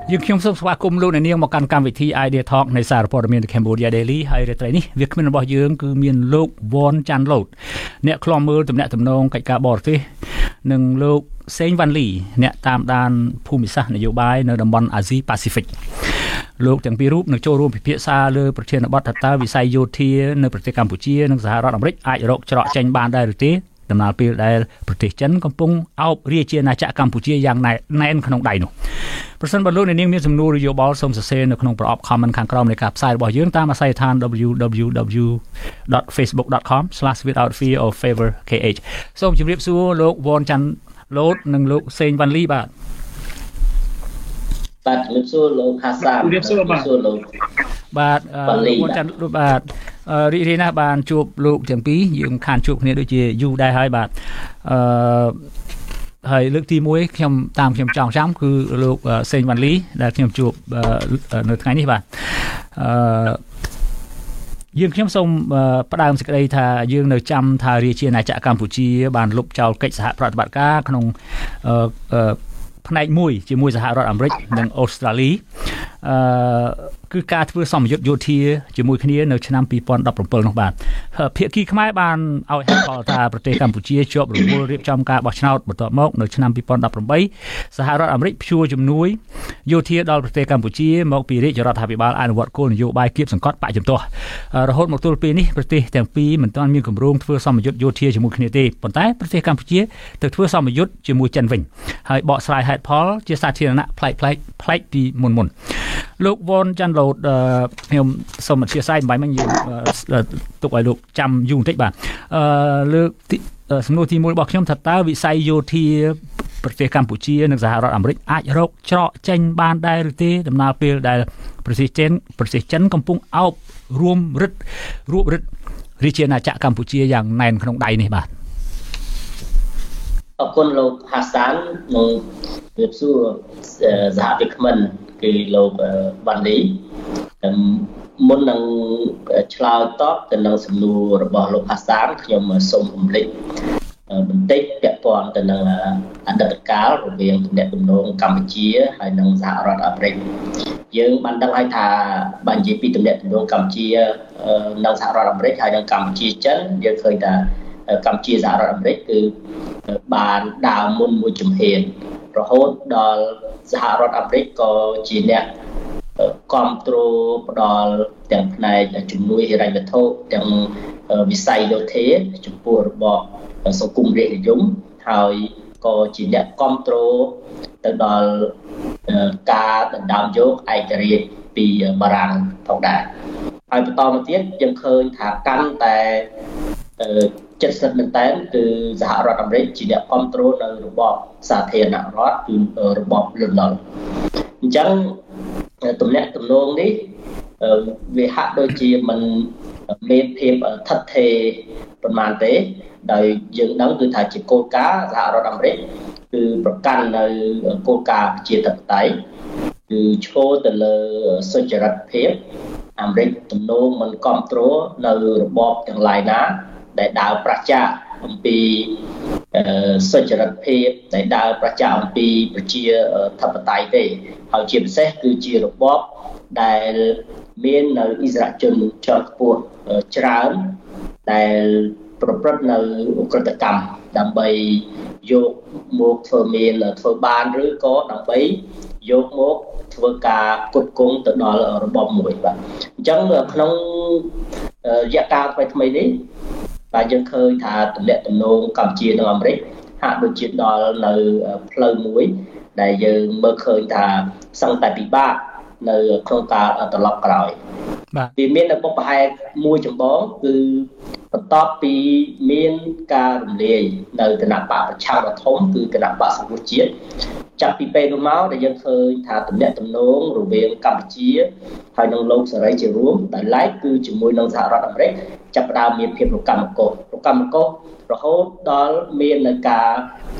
យើងខ្ញុំសូមស្វាគមន៍លោកអ្នកនាងមកកាន់កម្មវិធី Idea Talk នៃសារព័ត៌មាន Cambodia Daily ហើយរាត្រីនេះវាគ្មិនរបស់យើងគឺមានលោកវ៉នចាន់ឡូតអ្នកខ្លំមើលទំនាក់ទំនងកិច្ចការបរទេសនិងលោកសេងវ៉ាន់លីអ្នកតាមដានភូមិសាស្ត្រនយោបាយនៅតំបន់អាស៊ីប៉ាស៊ីហ្វិកលោកទាំងពីររូបនឹងចូលរួមពិភាក្សាលើប្រធានបទថាតើវិស័យយោធានៅប្រទេសកម្ពុជានិងសហរដ្ឋអាមេរិកអាចរកច្រកចេញបានដែរឬទេដំណើរពេលដែលប្រទេសចិនកំពុងអោបរាជាណាចក្រកម្ពុជាយ៉ាងណែនក្នុងដៃនោះប្រសិនបើលោកអ្នកនាងមានសំណួរឬយោបល់សូមសរសេរនៅក្នុងប្រអប់ comment ខាងក្រោមនៃការផ្សាយរបស់យើងតាមអាស័យដ្ឋាន www.facebook.com/withoutfearorfavorkh សូមជម្រាបសួរលោកវ៉នចាន់ឡូតនិងលោកសេងវ៉ាន់លីបាទបាទជំរាបសួរលោកហាសានជំរាបសួរបាទបាទវ៉នចាន់ឡូតបាទរីករាយណាស់បានជួបលោកទាំងពីរយើងខានជួបគ្នាដូចជាយូរដែរហើយបាទហើយលើកទី1ខ្ញុំតាមខ្ញុំចង់ចាំគឺលោកសេងវ៉ាន់លីដែលខ្ញុំជួបនៅថ្ងៃនេះបាទយើងខ្ញុំសូមផ្ដើមសេចក្តីថាយើងនៅចាំថារាជាណាចក្រកម្ពុជាបានលុបចោលកិច្ចសហប្រតិបត្តិការក្នុងផ្នែកមួយជាមួយសហរដ្ឋអាមេរិកនិងអូស្ត្រាលីគឺការធ្វើសម្ពយុទ្ធយោធាជាមួយគ្នានៅឆ្នាំ2017នោះបាទភាគីខ្មែរបានឲ្យហេតុផលថាប្រទេសកម្ពុជាជាប់រវល់រៀបចំការបោះឆ្នោតបន្ទាប់មកនៅឆ្នាំ2018សហរដ្ឋអាមេរិកព្យួរជំនួយយោធាដល់ប្រទេសកម្ពុជាមកពីរាជរដ្ឋាភិបាលអនុវត្តគោលនយោបាយគៀបសង្កត់បកជំទាស់រហូតមកទល់ពេលនេះប្រទេសទាំងពីរមិនទាន់មានគម្រោងធ្វើសម្ពយុទ្ធយោធាជាមួយគ្នាទេប៉ុន្តែប្រទេសកម្ពុជាទៅធ្វើសម្ពយុទ្ធជាមួយចិនវិញហើយបកស្រាយហេតុផលជាសាធារណៈប្លែកពីមុនលោកវ៉នចាន់ឡូតខ្ញុំសូមអធិស្ឋានបាយមិញយើងទុកឲ្យលោកចាំយូរបន្តិចបាទលើកសំណួរទី1របស់ខ្ញុំថាតើវិស័យយោធាប្រទេសកម្ពុជានិងសហរដ្ឋអាមេរិកអាចរកច្រកចេញបានដែរឬទេដំណើរពេលដែលប្រទេសចិនកំពុងអោបរួមរឹតរាជាណាចក្រកម្ពុជាយ៉ាងណែនក្នុងដៃនេះបាទអរគុណលោកហាសាននិងជម្រាបសួរសហវិក្មិនគឺលោកវ៉ាន់លីមុននឹងឆ្លើយតបទៅនឹងសំណួររបស់លោកហាសានខ្ញុំសូមរំលឹកបន្តិចពាក់ព័ន្ធទៅនឹងអតីតកាលរវាងទំនាក់ទំនងកម្ពុជាហើយនិងសហរដ្ឋអាមេរិកយើងបានដឹងហើយថាបើនិយាយពីទំនាក់ទំនងកម្ពុជានិងសហរដ្ឋអាមេរិកហើយនិងកម្ពុជាចិនយើងឃើញថាកម្ពុជាសហរដ្ឋអាមេរិកគឺបានដើរមុនមួយជំហានរហូតដល់សហរដ្ឋអាមេរិកក៏ជាអ្នកគ្រប់គ្រងផ្ដល់ទាំងផ្នែកជំនួយហិរញ្ញវត្ថុទាំងវិស័យយោធាចំពោះរបបសង្គមរាស្ត្រនិយមហើយក៏ជាអ្នកគ្រប់គ្រងទៅដល់ការដណ្ដើមយកឯករាជ្យពីបារាំងផងដែរហើយបន្តមកទៀតយើងឃើញថាកាន់តែ70មែនតើគឺសហរដ្ឋអាមេរិកជាអ្នកគ្រប់គ្រងនៅរបបសាធារណរដ្ឋគឺរបបលន់នល់អញ្ចឹងទំនាក់ទំនងនេះវាហាក់ដូចជាមិនមានភាពថិតថេរប្រមាណទេដោយយើងដឹងគឺថាជាគោលការណ៍សហរដ្ឋអាមេរិកគឺប្រកាន់នៅគោលការណ៍ប្រជាធិបតេយ្យគឺឈរទៅលើសុចរិតភាពអាមេរិកទំនងមិនគ្រប់គ្រងនៅរបបទាំងឡាយណាដែលដើរប្រឆាំងអំពីសុចរិតភាពដែលដើរប្រឆាំងអំពីប្រជាធិបតេយ្យទេហើយជាពិសេសគឺជារបបដែលមាននៅអិសរាជជនជាន់ខ្ពស់ច្រើនដែលប្រព្រឹត្តនៅឧក្រិដ្ឋកម្មដើម្បីយកមកធ្វើបានឬក៏ដើម្បីយកមកធ្វើការផ្គត់ផ្គង់ទៅដល់របបមួយបាទអញ្ចឹងក្នុងរយៈកាលថ្មីនេះបាទយើងឃើញថាទំនាក់ទំនងកម្ពុជានិងអាមេរិកហាក់ដូចជាដល់នៅផ្លូវមួយដែលយើងមើលឃើញថាសឹងតែពិបាកនៅក្នុងការត្រឡប់ក្រោយបាទវាមាននៅបុព្វហេតុមួយចម្បងគឺបន្ទាប់ពីមានការរំលាយនៅគណៈបកប្រឆាំងដ៏ធំគឺគណៈបកសង្គ្រោះជាតិចាប់ពីពេលនោះមកដែលយើងឃើញថាទំនាក់ទំនងរវាងកម្ពុជាហើយនិងលោកសេរីជារួមដែលឡែកគឺជាមួយនឹងសហរដ្ឋអាមេរិកចាប់ផ្ដើមមានភាពរកាំរកូសរហូតដល់មាននៅការ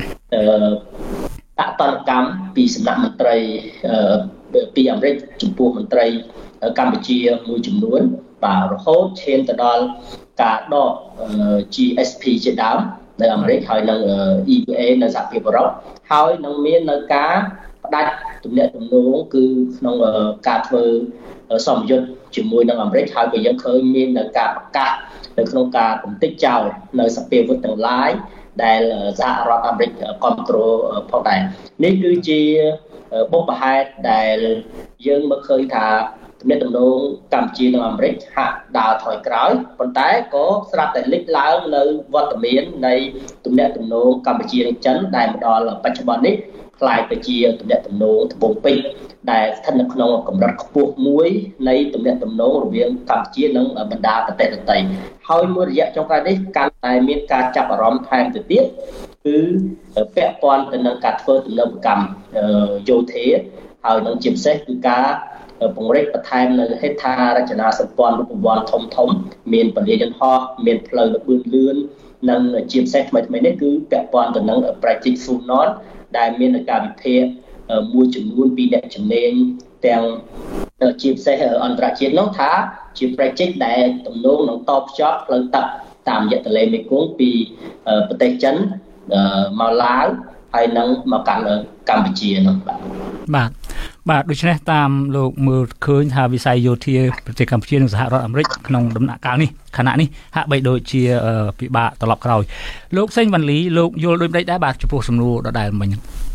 ដាក់តនកម្មពីសំណាក់មន្ត្រីពីអាមេរិកចំពោះមន្ត្រីកម្ពុជាមួយចំនួនបាទរហូតឈានទៅដល់ការដក GSP ជាដើមនៅអាមេរិកហើយនិង EPA នៅសហភាពអឺរ៉ុបហើយនឹងមាននៅការផ្ផ្ដាច់ទំនាក់ទំនងគឺក្នុងការធ្វើសម្ពយុទ្ធជាមួយនឹងអាមេរិកហើយបើយើងឃើញមាននៅការប្រកាសនៅក្នុងការកំទេចចោលនៅសភាវុធទាំងឡាយដែលសហរដ្ឋអាមេរិកគ្រប់គ្រងផងដែរនេះគឺជាបុព្វហេតុដែលយើងមើលឃើញថាទំនាក់ទំនងកម្ពុជានិងអាមេរិកហាក់ដើរថយក្រោយប៉ុន្តែក៏ស្រាប់តែលេចឡើងនៅវត្តមាននៃទំនាក់ទំនងកម្ពុជានិងចិនដែលមកដល់បច្ចុប្បន្ននេះខ្លាយទៅជាទំនាក់ទំនងត្បូងពេជ្រដែលស្ថិតនៅក្នុងកម្រិតខ្ពស់មួយនៃទំនាក់ទំនងរវាងកម្ពុជានិងបណ្ដាប្រទេសដទៃហើយមួយរយៈចុងក្រោយនេះកាន់តែមានការចាប់អារម្មណ៍ថែមទៅទៀតគឺពាក់ព័ន្ធទៅនឹងការធ្វើទំនើបកម្មយោធាហើយនឹងជាពិសេសគឺការពង្រីកបន្ថែមនៅហេដ្ឋារចនាសម្ព័ន្ធរូបវន្តធំមានពលានយន្តហោះមានផ្លូវល្បឿនលឿននិងជាពិសេសថ្មីនេះគឺពាក់ព័ន្ធទៅនឹង Project Funon ដែលមានការវិភាគមួយចំនួនពីអ្នកជំនាញទាំងជាពិសេសអន្តរជាតិនោះថាជា project ដែលទំនងនឹងតបភ្ជាប់ផ្លូវទឹកតាមរយៈទន្លេមេគង្គពីប្រទេសចិនមកឡាវហើយនឹងមកកាន់កម្ពុជានោះបាទដូច្នេះតាមលោកមើលឃើញថាវិស័យយោធាប្រទេសកម្ពុជានិងសហរដ្ឋអាមេរិកក្នុងដំណាក់កាលនេះខណៈនេះហាក់បីដូចជាពិបាកត្រឡប់ក្រោយលោកសេងវ៉ាន់លីលោកយល់ដូចម្តេចដែរបាទចំពោះសំណួរដដែលមិញ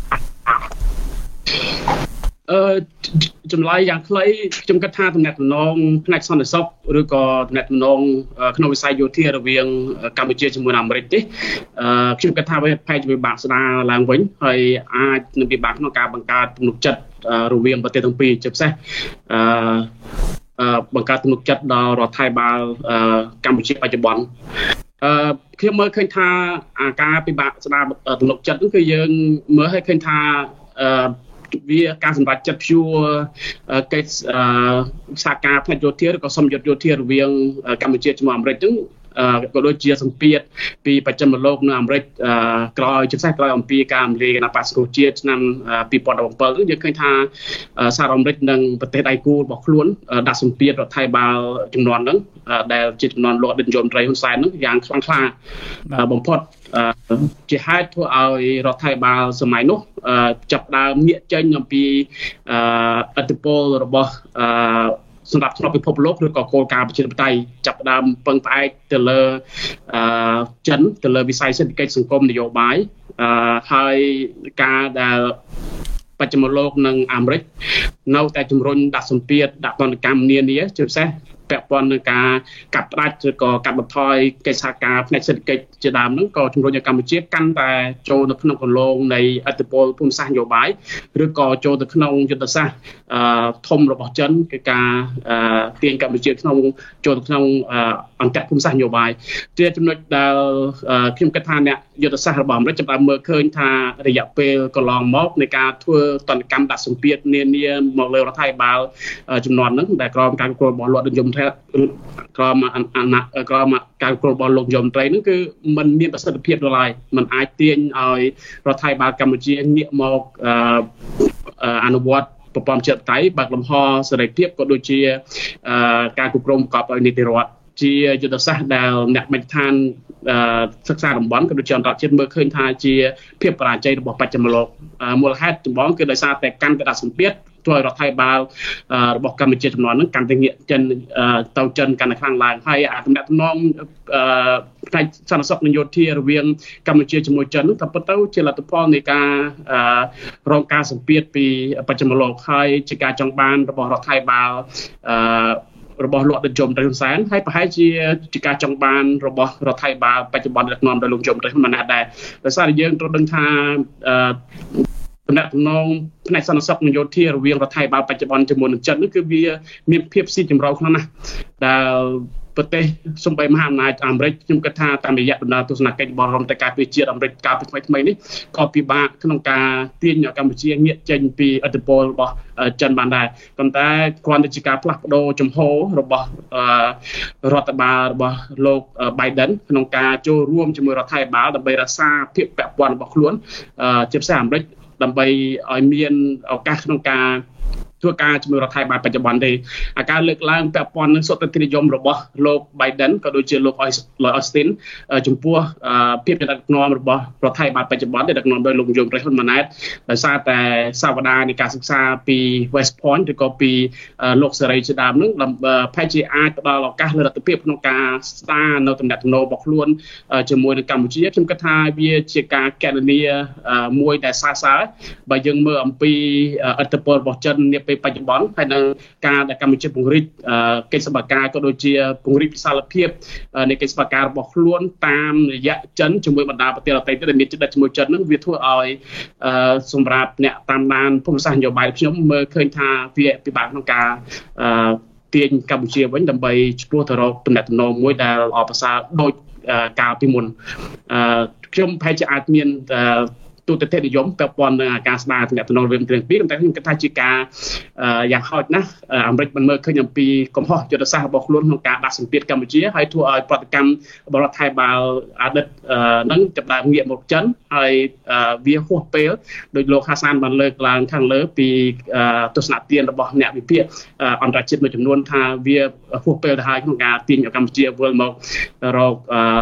ចម្លើយយ៉ាងខ្លីខ្ញុំគិតថាទំនាក់ទំនងផ្នែកសន្តិសុខឬក៏ទំនាក់ទំនងក្នុងវិស័យយោធារវាងកម្ពុជាជាមួយអាមេរិកទេខ្ញុំគិតថាវាប្រហែលជាពិបាកស្ដារឡើងវិញហើយអាចនឹងពិបាកក្នុងការបង្កើតទំនុកចិត្តរវាងប្រទេសទាំងពីរជាពិសេសបង្កើតទំនុកចិត្តដល់រដ្ឋាភិបាលកម្ពុជាបច្ចុប្បន្នខ្ញុំមើលឃើញថាការពិបាកស្ដារទំនុកចិត្តនោះគឺយើងមើលឲ្យឃើញថាវាការសម្រេចចិត្តព្យួរកិច្ចសហការផ្នែកយោធាឬក៏សម្ពយុទ្ធយោធារវាងកម្ពុជាជាមួយអាមេរិកហ្នឹងក៏ដូចជាសម្ពាធពីបច្ចិមលោកនៅអាមេរិកក្រោយជាពិសេសក្រោយអំពីការរំលាយគណៈបក្សប្រជាជាតិឆ្នាំ2017យើងឃើញថាសហរដ្ឋអាមេរិកនិងប្រទេសដៃគូរបស់ខ្លួនដាក់សម្ពាធរដ្ឋាភិបាលចំនួនហ្នឹងដែលជាចំនួនលោកអតីតនាយករដ្ឋមន្ត្រីហ៊ុនសែនហ្នឹងយ៉ាងខ្លាំងក្លាបំផុតជាហេតុធ្វើឲ្យរដ្ឋាភិបាលសម័យនោះចាប់ផ្ដើមងាកចេញអំពីឥទ្ធិពលរបស់សម្រាប់ក្នុងពិភពលោកឬក៏គោលការណ៍ប្រជាធិបតេយ្យចាប់ផ្ដើមពឹងផ្អែកទៅលើចិនទៅលើវិស័យសេដ្ឋកិច្ចសង្គមនយោបាយហើយការដែលបច្ចិមលោកនិងអាមេរិកនៅតែជំរុញដាក់សម្ពាធដាក់ទណ្ឌកម្មនានាជាពិសេសពាក់ព័ន្ធនឹងការកាត់ផ្ដាច់ឬក៏កាត់បន្ថយកិច្ចសហការផ្នែកសេដ្ឋកិច្ចជាដើមហ្នឹងក៏ជំរុញឲ្យកម្ពុជាកាន់តែចូលទៅក្នុងគន្លងនៃឥទ្ធិពលភូមិសាស្ត្រនយោបាយឬក៏ចូលទៅក្នុងយុទ្ធសាស្ត្រធំរបស់ចិនគឺការទាញកម្ពុជាចូលទៅក្នុងអន្តរភូមិសាស្ត្រនយោបាយជាចំណុចដែលខ្ញុំគិតថាអ្នកយុទ្ធសាស្ត្ររបស់អាមេរិកចាប់បានមើលឃើញថារយៈពេលកន្លងមកនៃការធ្វើទណ្ឌកម្មដាក់សម្ពាធនានាមកលើរដ្ឋាភិបាលចំនួនហ្នឹងដែលក្រោមការគ្រប់គ្រងរបស់លោកនាយកក្រមការគ្រប់គ្រងរបស់លោកនាយករដ្ឋមន្ត្រីហ្នឹងគឺมันមានប្រសិទ្ធភាពដល់ហើយมันអាចទាញឲ្យរដ្ឋាភិបាលកម្ពុជាងាកមកអនុវត្តប្រព័ន្ធប្រជាធិបតេយ្យបើកលំហសេរីភាពក៏ដូចជាការគ្រប់គ្រងប្រកបដោយនីតិរដ្ឋជាយុទ្ធសាស្ត្រដែលអ្នកបេក្ខឋានសិក្សាតំបន់ក៏ដូចជាអន្តរជាតិមើលឃើញថាជាភាពបរាជ័យរបស់បច្ចិមលោកមូលហេតុចម្បងគឺដោយសារតែកាន់តែដាក់សម្ពាធធ្វើឲ្យរដ្ឋាភិបាលរបស់កម្ពុជាចំនួនហ្នឹងកាន់តែងាកចិនទៅចិនកាន់តែខ្លាំងឡើងហើយអាទំនាក់ទំនងផ្នែកសន្តិសុខនិងយោធារវាងកម្ពុជាជាមួយចិនហ្នឹងតែពិតទៅជាលទ្ធផលនៃការរងការសម្ពាធពីបច្ចិមលោកហើយជាការចង់បានរបស់រដ្ឋាភិបាលរបស់លោកនាយករដ្ឋមន្ត្រីហ៊ុនសែនហើយប្រហែលជាការចង់បានរបស់រដ្ឋាភិបាលបច្ចុប្បន្នដឹកនាំដោយលោកនាយករដ្ឋមន្ត្រីហ៊ុនម៉ាណែតដែរដោយសារតែយើងត្រូវដឹងថាទំនាក់ទំនងផ្នែកសន្តិសុខនិងយោធារវាងរដ្ឋាភិបាលបច្ចុប្បន្នជាមួយនឹងចិននោះគឺវាមានភាពស៊ីជម្រៅខ្លាំងណាស់ដែលប្រទេសសំបីមហាអំណាចអាមេរិកខ្ញុំគិតថាតាមរយៈដំណើរទស្សនកិច្ចរបស់រដ្ឋមន្ត្រីការពារជាតិអាមេរិកកាលពីថ្មីនេះក៏ពិបាកក្នុងការទាញឲ្យកម្ពុជាងាកចេញពីឥទ្ធិពលរបស់ចិនបានដែរប៉ុន្តែគ្រាន់តែជាការផ្លាស់ប្ដូរជំហររបស់រដ្ឋបាលរបស់លោក Biden ក្នុងការចូលរួមជាមួយរដ្ឋាភិបាលដើម្បីរក្សាភាពពាក់ព័ន្ធរបស់ខ្លួនជាពិសេសអាមេរិកដើម្បីឲ្យមានឱកាសក្នុងការធ្វើការជាមួយរដ្ឋាភិបាលបច្ចុប្បន្នទេការលើកឡើងពាក់ព័ន្ធនឹងសុទ្ធិនិយមរបស់លោក Biden ក៏ដូចជាលោក Austin ចំពោះភាពដឹកនាំរបស់រដ្ឋាភិបាលបច្ចុប្បន្នដែលដឹកនាំដោយលោកយមប្រេះហ៊ុនម៉ាណែតដោយសារតែសាវតានៃការសិក្សាពី West Point ឬក៏ពីលោកសេរីជាដើមនឹងផែនជាអាចផ្ដល់ឱកាសលើរដ្ឋភាពក្នុងការស្ដារនៅទំនាក់ទំនងរបស់ខ្លួនជាមួយនឹងកម្ពុជាខ្ញុំគិតថាវាជាការកណនាមួយដែលសើចបើយើងមើលអំពីឥទ្ធិពលរបស់ចិននាពេលបច្ចុប្បន្នហើយនៅការដែលកម្ពុជាពង្រីកកិច្ចសន្យាការក៏ដូចជាពង្រីកវិសាលភាពនៃកិច្ចសន្យាការរបស់ខ្លួនតាមរយៈចិនជាមួយបណ្ដាប្រទេសដទៃទៀតដែលមានចិត្តជាមួយចិននឹងវាធ្វើឲ្យសម្រាប់អ្នកតាមដានភូមិសាស្ត្រនយោបាយខ្ញុំមើលឃើញថាវាពិបាកក្នុងការទាញកម្ពុជាវិញដើម្បីឆ្ពោះទៅរកទំនាក់ទំនងមួយដែលល្អប្រសើរដូចកាលពីមុនខ្ញុំប្រហែលជាអាចមានទូទៅនិយមពាក់ព័ន្ធនឹងការស្ដារទំនាក់ទំនងរវាងប្រទេសពីរតែខ្ញុំគិតថាជាការយ៉ាងហោចណាស់អាមេរិកបានមើលឃើញអំពីកំហុសយុទ្ធសាស្ត្ររបស់ខ្លួនក្នុងការដាក់សម្ពាធកម្ពុជាហើយធ្វើឲ្យប្រតិកម្មរបស់រដ្ឋាភិបាលអតីតនឹងចាប់ដើមងាកមកចិនហើយវាហួសពេលដោយលោកហាសានបានលើកឡើងខាងលើពីទស្សនៈទានរបស់អ្នកវិភាគអន្តរជាតិមួយចំនួនថាវាហួសពេលទៅហើយក្នុងការទាញឲ្យកម្ពុជាវិលមករក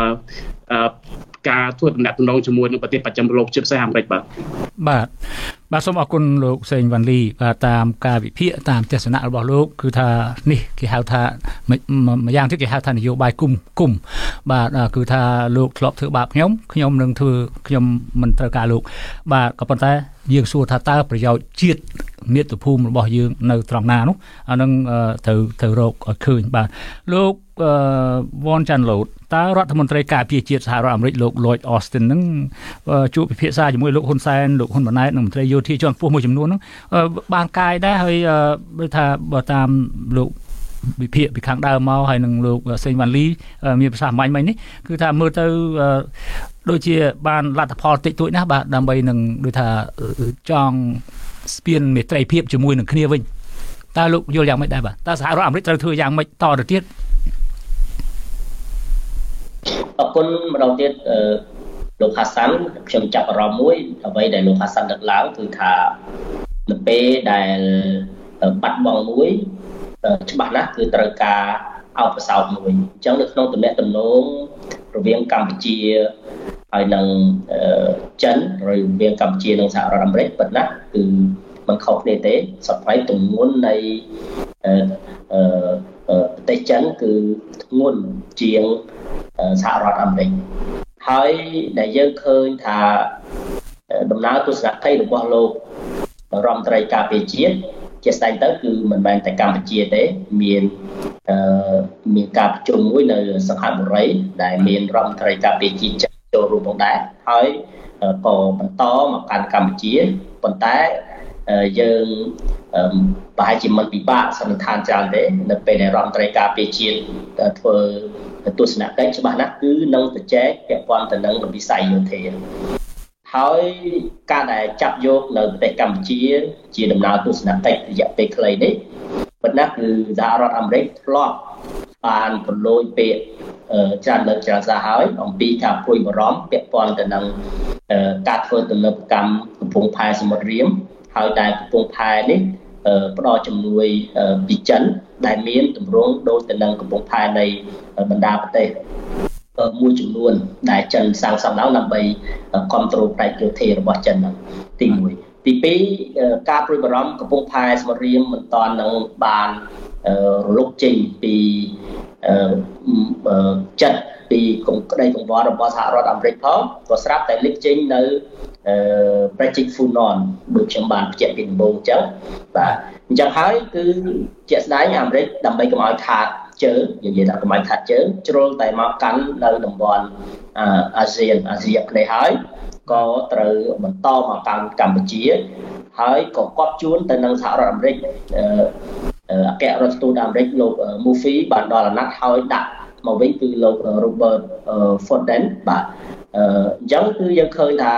ការធ្វើដំណាក់ដំណងជាមួយនឹងប្រទេសប្រចាំលោកជាពិសេសអាមេរិកបាទសូមអរគុណលោកសេងវ៉ាន់លីបាទតាមការវិភាគតាមទស្សនៈរបស់លោកគឺថានេះគេហៅថាម្យ៉ាងទៀតគេហៅថានយោបាយគុំបាទគឺថាលោកធ្លាប់ធ្វើបាបខ្ញុំនឹងធ្វើខ្ញុំមិនត្រូវការលោកបាទក៏ប៉ុន្តែយើងសួរថាតើប្រយោជន៍ជាតិមាតុភូមិរបស់យើងនៅត្រង់ណានោះអានឹងត្រូវរកឲ្យឃើញបាទលោកវ៉ាន់ចាន់ឡូតតើរដ្ឋមន្ត្រីការពារជាតិសហរដ្ឋអាមេរិកលោក Lloyd Austin នឹងជួបពិភាក្សាជាមួយលោកហ៊ុនសែនលោកហ៊ុនម៉ាណែតនិងមន្ត្រីយោធាជាន់ខ្ពស់មួយចំនួនហ្នឹងបានកាយដែរហើយដូចថាបើតាមលោកវិភាគពីខាងដើមមកហើយនឹងលោកសេងវ៉ាន់លីមានប្រសាសន៍មិញនេះគឺថាមើលទៅដូចជាបានលទ្ធផលតិចតួចណាស់បាទដើម្បីនឹងដូចថាចង់ស្ពានមេត្រីភាពជាមួយនឹងគ្នាវិញតើលោកយល់យ៉ាងម៉េចដែរបាទតើសហរដ្ឋអាមេរិកត្រូវធ្វើយ៉ាងម៉េចតទៅទៀតអរគុណម្ដងទៀតលោកហាសានខ្ញុំចាប់អារម្មណ៍មួយអ្វីដែលលោកហាសានដឹកឡើងគឺថានៅពេលដែលបាត់បង់មួយច្បាស់ណាស់គឺត្រូវការអោបសោតមួយអញ្ចឹងនៅក្នុងទំនាក់ទំនងរវាងកម្ពុជាហើយនឹងចិនរវាងកម្ពុជានិងសហរដ្ឋអាមេរិកពិតណាស់គឺមិនខុសគ្នាទេសប្តាហ៍ទម្ងន់នៃប្រទេសចិនគឺធ្ងន់ជាងសហរដ្ឋអាមេរិកហើយដែលយើងឃើញថាដំណើរទស្សនកិច្ចរបស់លោករដ្ឋមន្ត្រីការពារជាតិជាស្ដែងទៅគឺមិនមែនតែកម្ពុជាទេមានការប្រជុំមួយនៅសង្ហបុរីដែលមានរដ្ឋមន្ត្រីការពារជាតិចូលរួមផងដែរហើយក៏បន្តមកកាន់កម្ពុជាប៉ុន្តែយើងប្រហែលជាមិនពិបាកសន្និដ្ឋានច្រើនទេនៅពេលដែលរដ្ឋមន្ត្រីការពារជាតិធ្វើទស្សនកិច្ចច្បាស់ណាស់គឺនឹងប្រជែកពាក់ព័ន្ធទៅនឹងវិស័យយោធាហើយការដែលចាប់យកនៅប្រទេសកម្ពុជាជាដំណើរទស្សនកិច្ចរយៈពេលខ្លីនេះប៉ុន្តែគឺសហរដ្ឋអាមេរិកធ្លាប់បានប្រឡូយពាក្យច្រើនលើកច្រើនសារហើយអំពីការព្រួយបារម្ភពាក់ព័ន្ធទៅនឹងការធ្វើទំនើបកម្មកំពង់ផែសមុទ្ររៀមហើយដែលកំពង់ផែនេះផ្ដល់ជំនួយពីចិនដែលមានទម្រង់ដូចទៅនឹងកំពង់ផែនៃបណ្ដាប្រទេសមួយចំនួនដែលចិនសាងសង់ឡើងដើម្បីគ្រប់គ្រងផ្នែកយោធារបស់ចិនហ្នឹងទី1ទី2ការព្រួយបារម្ភកំពង់ផែសមុទ្ររៀមមិនតាន់នឹងបានរលុកចេញពីចិត្តពីក្តីកង្វល់របស់សហរដ្ឋអាមេរិកផងក៏ស្រាប់តែលេចចេញនៅProject Funon ដូចខ្ញុំបានបញ្ជាក់ពីដំបូងអញ្ចឹងបាទអញ្ចឹងហើយគឺជាក់ស្ដែងអាមេរិកដើម្បីកុំឲ្យខាតជើងនិយាយថាកុំឲ្យខាតជើងជ្រុលតែមកកាន់នៅតំបន់អាស៊ាគ្នេយ៍ហើយក៏ត្រូវបន្តមកកាន់កម្ពុជាហើយក៏គាប់ជួនទៅនឹងសហរដ្ឋអាមេរិកអគ្គរដ្ឋទូតអាមេរិកលោក Murphy បានដល់អាណត្តិហើយដាក់មកវិញគឺលោក Robert Foden បាទអញ្ចឹងគឺយើងឃើញថា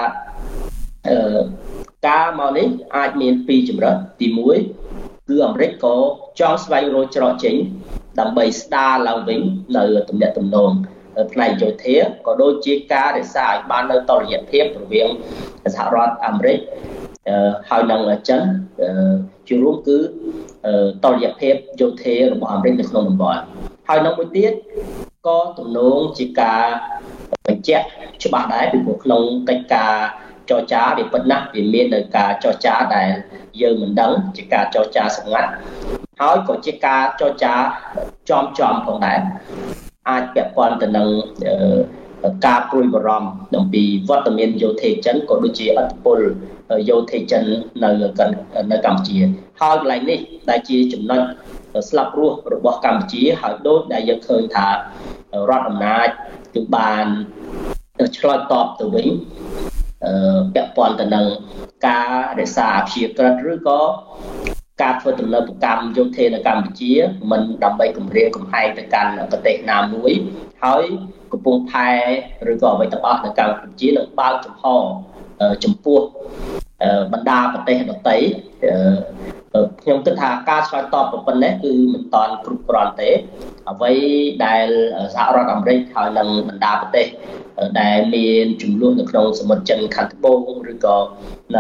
ការមកនេះអាចមានពីរជម្រើសទី1គឺអាមេរិកក៏ចង់ស្វែងរកច្រកចេញដើម្បីស្ដារឡើងវិញនៅទំនាក់ទំនងផ្នែកយោធាក៏ដូចជាការរក្សាឲ្យបាននៅតុល្យភាពរវាងសហរដ្ឋអាមេរិកហើយនឹងចិនជារួមគឺតលយភាពយោធារបស់អាមេរិកនៅក្នុងតំបន់ហើយនឹងមួយទៀតក៏ទំនងជាការបញ្ជាក់ច្បាស់ដែរពីព្រោះក្នុងកិច្ចការចរចាវាពិតណាស់វាមាននៅការចរចាដែលយើងមិនដឹងជាការចរចាសម្ងាត់ហើយក៏ជាការចរចាចំផងដែរអាចពាក់ព័ន្ធទៅនឹងការព្រួយបារម្ភអំពីវត្តមានយោធាចិនក៏ដូចជាឥទ្ធិពលយោធាចិននៅកម្ពុជាហើយកន្លែងនេះដែលជាចំណុចស្លាប់រស់របស់កម្ពុជាហើយដូចដែលយើងឃើញថារដ្ឋអំណាចគឺបានឆ្លើយតបទៅវិញពាក់ព័ន្ធទៅនឹងការរក្សាអព្យាក្រឹតឬក៏ការធ្វើទំនើបកម្មយោធានៅកម្ពុជាមិនដើម្បីគម្រាមកំហែងទៅកាន់ប្រទេសណាមួយហើយកំពុងផែឬក៏អ្វីទាំងអស់នៅកម្ពុជានឹងបើកចំពោះបណ្ដាប្រទេសដទៃខ្ញុំគិតថាការឆ្លើយតបប៉ុណ្ណេះគឺមិនតាន់គ្រប់គ្រាន់ទេអ្វីដែលសហរដ្ឋអាមេរិកហើយនិងបណ្ដាប្រទេសដែលមានចំនួននៅក្នុងសមុទ្រចិនខាងត្បូងឬក៏នៅ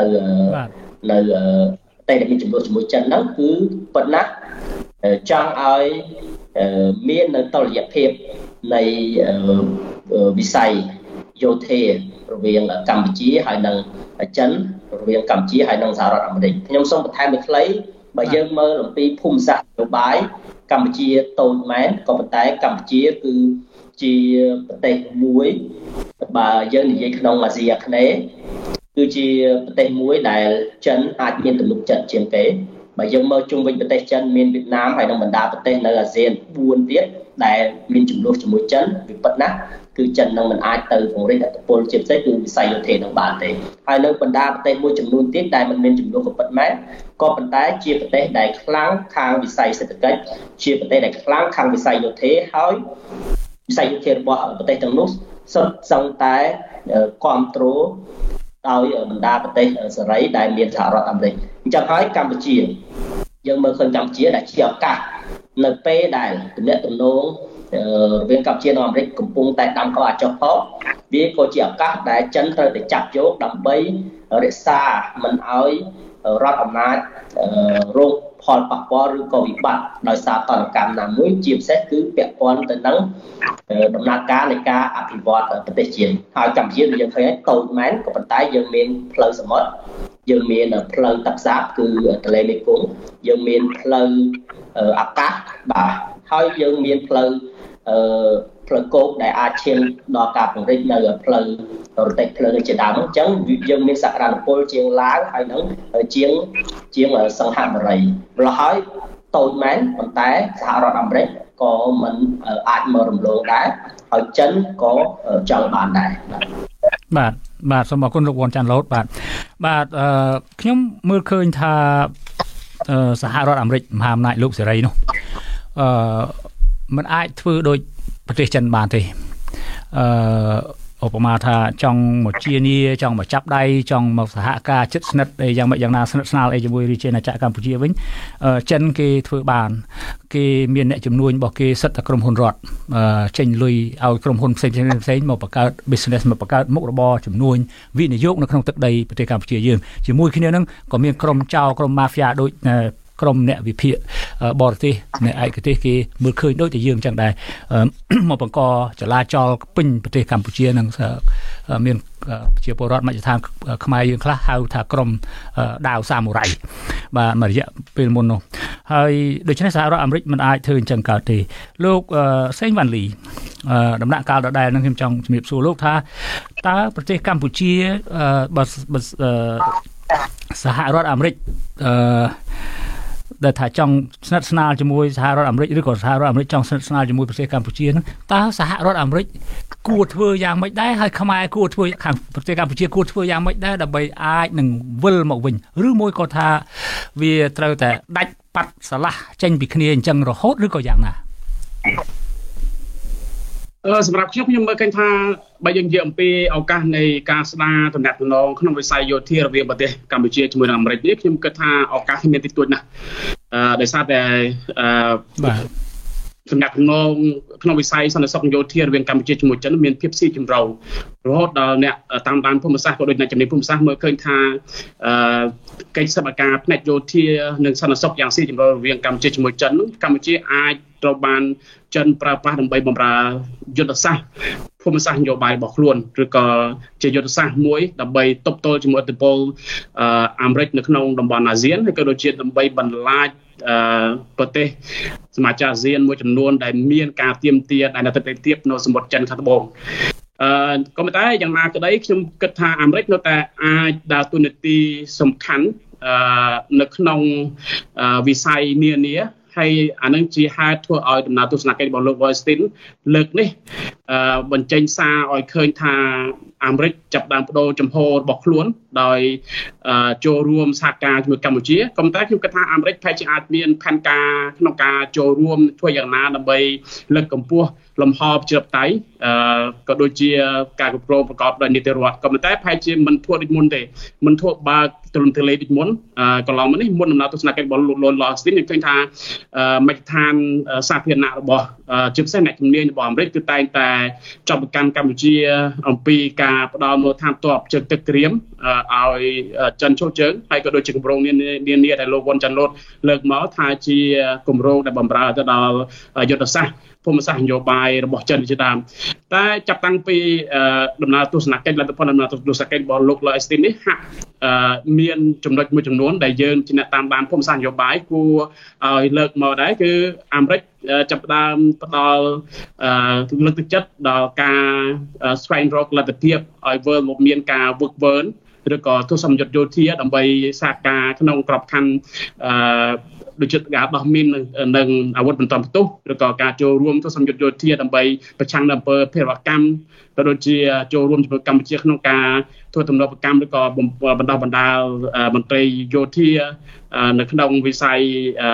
តែមានចំនួនជាមួយចិនហ្នឹងគឺប៉ុណ្ណាចង់ឲ្យមាននៅតុល្យភាពនៃវិស័យយោធារវាងកម្ពុជាហើយនិងចិនរវាងកម្ពុជាហើយនិងសហរដ្ឋអាមេរិកខ្ញុំសូមបន្ថែមមួយខ្លីបើយើងមើលអំពីភូមិសាស្ត្រនយោបាយកម្ពុជាតូចមែនក៏ប៉ុន្តែកម្ពុជាគឺជាប្រទេសមួយបើយើងនិយាយក្នុងអាស៊ីអាគ្នេយ៍គឺជាប្រទេសមួយដែលចិនអាចមានទំនុកចិត្តជាងគេបើយើងមើលជុំវិញប្រទេសចិនមានវៀតណាមហើយនិងបណ្ដាប្រទេសនៅអាស៊ាន4ទៀតដែលមានចំនួនជាមួយចិនវាពិតណាស់គឺចិននឹងមិនអាចទៅពង្រីកឥទ្ធិពលជាពិសេសគឺវិស័យយោធានឹងបានទេហើយនៅបណ្ដាប្រទេសមួយចំនួនទៀតដែលមិនមានចំនួនក៏ពិតមែនក៏ប៉ុន្តែជាប្រទេសដែលខ្លាំងខាងវិស័យសេដ្ឋកិច្ចជាប្រទេសដែលខ្លាំងខាងវិស័យយោធាហើយវិស័យយោធារបស់ប្រទេសទាំងនោះសុទ្ធសឹងតែគ្រប់គ្រងដោយបណ្ដាប្រទេសសេរីដែលមានសហរដ្ឋអាមេរិកអញ្ចឹងហើយកម្ពុជាយើងមើលឃើញកម្ពុជាដែលជាឱកាសនៅពេលដែលទំនាក់ទំនងរវាងកម្ពុជានិងអាមេរិកកំពុងតែដាំកោអាចុះផងវាក៏ជាឱកាសដែលចិនត្រូវតែចាប់យកដើម្បីរក្សាមិនឲ្យរដ្ឋអំណាចរងផលប៉ះពាល់ឬក៏វិបត្តិដោយសារតនកម្មណាមួយជាពិសេសគឺពាក់ព័ន្ធទៅនឹងដំណើរការនៃការអភិវឌ្ឍប្រទេសជាតិហើយកម្ពុជាយើងឃើញតូចមែនក៏ប៉ុន្តែយើងមានផ្លូវសមុទ្រយើងមានផ្លូវទឹកសាបគឺទន្លេមេគង្គយើងមានផ្លូវអាកាសបាទហើយយើងមានផ្លូវគោកដែលអាចឈានដល់ការពង្រីកនៅផ្លូវរទេះភ្លើងជាដើមអញ្ចឹងយើងមានសក្តានុពលជាងឡាវហើយនឹងជាងសង្ហបុរីម្ល៉េះហើយតូចមែនប៉ុន្តែសហរដ្ឋអាមេរិកក៏មិនអាចមើលរំលងដែរហើយចិនក៏ចង់បានដែរបាទសូមអរគុណលោកវ៉ាន់ចាន់ឡូតបាទខ្ញុំមើលឃើញថាសហរដ្ឋអាមេរិកមហាអំណាចលោកសេរីនោះមិនអាចធ្វើដូចប្រទេសចិនបានទេឧបមាថាចង់មកជានីចង់មកចាប់ដៃចង់មកសហការជិតស្និទ្ធអីយ៉ាងណាស្និទ្ធស្នាលអីជាមួយរាជាណាចក្រកម្ពុជាវិញចិនគេធ្វើបានគេមានអ្នកជំនួញរបស់គេសិតតែក្រុមហ៊ុនរដ្ឋចេញលុយឲ្យក្រុមហ៊ុនផ្សេងមកបង្កើត business មកបង្កើតមុខរបរជំនួញវិនិយោគនៅក្នុងទឹកដីប្រទេសកម្ពុជាយើងជាមួយគ្នានឹងក៏មានក្រុមចៅក្រុម mafia ដូចក្រុមអ្នកវិភាគបរទេសអ្នកឯកទេសគេមើលឃើញដូចតែយើងចឹងដែរមកបង្កចលាចលពេញប្រទេសកម្ពុជានឹងមានជាពលរដ្ឋមជ្ឈដ្ឋានខ្មែរយើងខ្លះហៅថាក្រុមដាវសាមូរ៉ៃបាទមួយរយៈពេលមុននោះហើយដូច្នេះសហរដ្ឋអាមេរិកមិនអាចធ្វើអញ្ចឹងកើតទេលោកសេងវ៉ាន់លីដំណាក់កាលដដែលនឹងខ្ញុំចង់ជំរាបសួរលោកថាតើប្រទេសកម្ពុជាបើសហរដ្ឋអាមេរិកដែលថាចង់ស្និទ្ធស្នាលជាមួយសហរដ្ឋអាមេរិកឬក៏សហរដ្ឋអាមេរិកចង់ស្និទ្ធស្នាលជាមួយប្រទេសកម្ពុជាហ្នឹងតើសហរដ្ឋអាមេរិកគួរធ្វើយ៉ាងម៉េចដែរហើយខ្មែរគួរធ្វើខាងប្រទេសកម្ពុជាគួរធ្វើយ៉ាងម៉េចដែរដើម្បីអាចនឹងវិលមកវិញឬមួយក៏ថាវាត្រូវតែដាច់ប៉ាត់ស្រឡះចេញពីគ្នាអញ្ចឹងរហូតឬក៏យ៉ាងណាសម្រាប់ខ្ញុំមើលឃើញថាបើយើងនិយាយអំពីឱកាសនៃការស្ដារទំនាក់ទំនងក្នុងវិស័យយោធារវាងប្រទេសកម្ពុជាជាមួយនឹងអាមេរិកនេះខ្ញុំគិតថាឱកាសមានតិចតួចណាស់ដោយសារតែសម្រាប់ក្នុងវិស័យសន្តិសុខយោធារវាងកម្ពុជាជាមួយចិនមានភាពស៊ីជម្រៅរហូតដល់អ្នកតាមដានភូមិសាស្ត្រក៏ដូចអ្នកជំនាញភូមិសាស្ត្រមើលឃើញថាកិច្ចសន្តិការផ្នែកយោធានិងសន្តិសុខយ៉ាងស៊ីជម្រៅរវាងកម្ពុជាជាមួយចិនកម្ពុជាអាចត្រូវបានចិនប្រើប្រាស់ដើម្បីបម្រើយុទ្ធសាស្ត្រភូមិសាស្ត្រនយោបាយរបស់ខ្លួនឬក៏ជាយុទ្ធសាស្ត្រមួយដើម្បីទប់ទល់ជាមួយឥទ្ធិពលអាមេរិកនៅក្នុងតំបន់អាស៊ានហើយក៏ដូចជាដើម្បីបន្លាចប្រទេសសមាជិកអាស៊ានមួយចំនួនដែលមានការទាមទារដែលនៅទៅទៀបនៅសមុទ្រចិនខាងត្បូងក៏ប៉ុន្តែយ៉ាងណាក្តីខ្ញុំគិតថាអាមេរិកនៅតែអាចដើរតួនាទីសំខាន់នៅក្នុងវិស័យនានាហើយអានឹងជាហេតុធ្វើឲ្យដំណើរទស្សនកិច្ចរបស់លោក Weinstein លើកនេះបញ្ចេញសារឲ្យឃើញថាអាមេរិកចាប់ដើមបដូរចំហរបស់ខ្លួនដោយចូលរួមសហការជាមួយកម្ពុជាក៏ប៉ុន្តែខ្ញុំគិតថាអាមេរិកប្រហែលជាអាចមានផែនការក្នុងការចូលរួមធ្វើយ៉ាងណាដើម្បីលើកកម្ពស់លំហប្រជាធិបតេយ្យក៏ដូចជាការគ្រប់គ្រងប្រកបដោយនីតិរដ្ឋក៏ប៉ុន្តែប្រហែលជាមិនធ្វើដូចមុនទេមិនធ្វើបើកទូលំទូលាយដូចមុនកន្លងមកនេះមុនដំណើរទស្សនកិច្ចរបស់លោក Weinstein ខ្ញុំឃើញថាមជ្ឈដ្ឋានសាធារណៈរបស់ជាពិសេសអ្នកជំនាញរបស់អាមេរិកគឺតែងតែចាប់ប្រកាន់កម្ពុជាអំពីការផ្ដល់មូលដ្ឋានទ័ពជើងទឹកក្រៀមឲ្យចិនចូលជើងហើយក៏ដូចជាគម្រោងនានាដែលលោកវ៉ុនចាន់ឡូតលើកមកថាជាគម្រោងដែលបម្រើទៅដល់យុទ្ធសាស្ត្រភូមិសាស្ត្រនយោបាយរបស់ចិនជាដើមតែចាប់តាំងពីដំណើរទស្សនកិច្ចលទ្ធផលដំណើរទស្សនកិច្ចរបស់លោក Weinstein នេះហាក់មានចំណុចមួយចំនួនដែលយើងជាអ្នកតាមដានភូមិសាស្ត្រនយោបាយគួរឲ្យលើកមកដែរគឺអាមេរិកចាប់ផ្ដើមផ្ដល់លើកទឹកចិត្តដល់ការស្វែងរកលទ្ធភាពឲ្យធ្វើមកមានការវឹកវើឬក៏ទស្សនយុទ្ធយោធាដើម្បីសហការក្នុងក្របខ័ណ្ឌដូចជាការដោះមីននិងអាវុធបន្តផ្ទុះឬក៏ការចូលរួមទស្សនយុទ្ធយោធាដើម្បីប្រឆាំងនឹងអំពើភេរវកម្មក៏ដូចជាចូលរួមជាមួយកម្ពុជាក្នុងការធ្វើទំនើបកម្មឬក៏បណ្ដោះបណ្ដាលមន្ត្រីយោធានៅក្នុងវិស័យ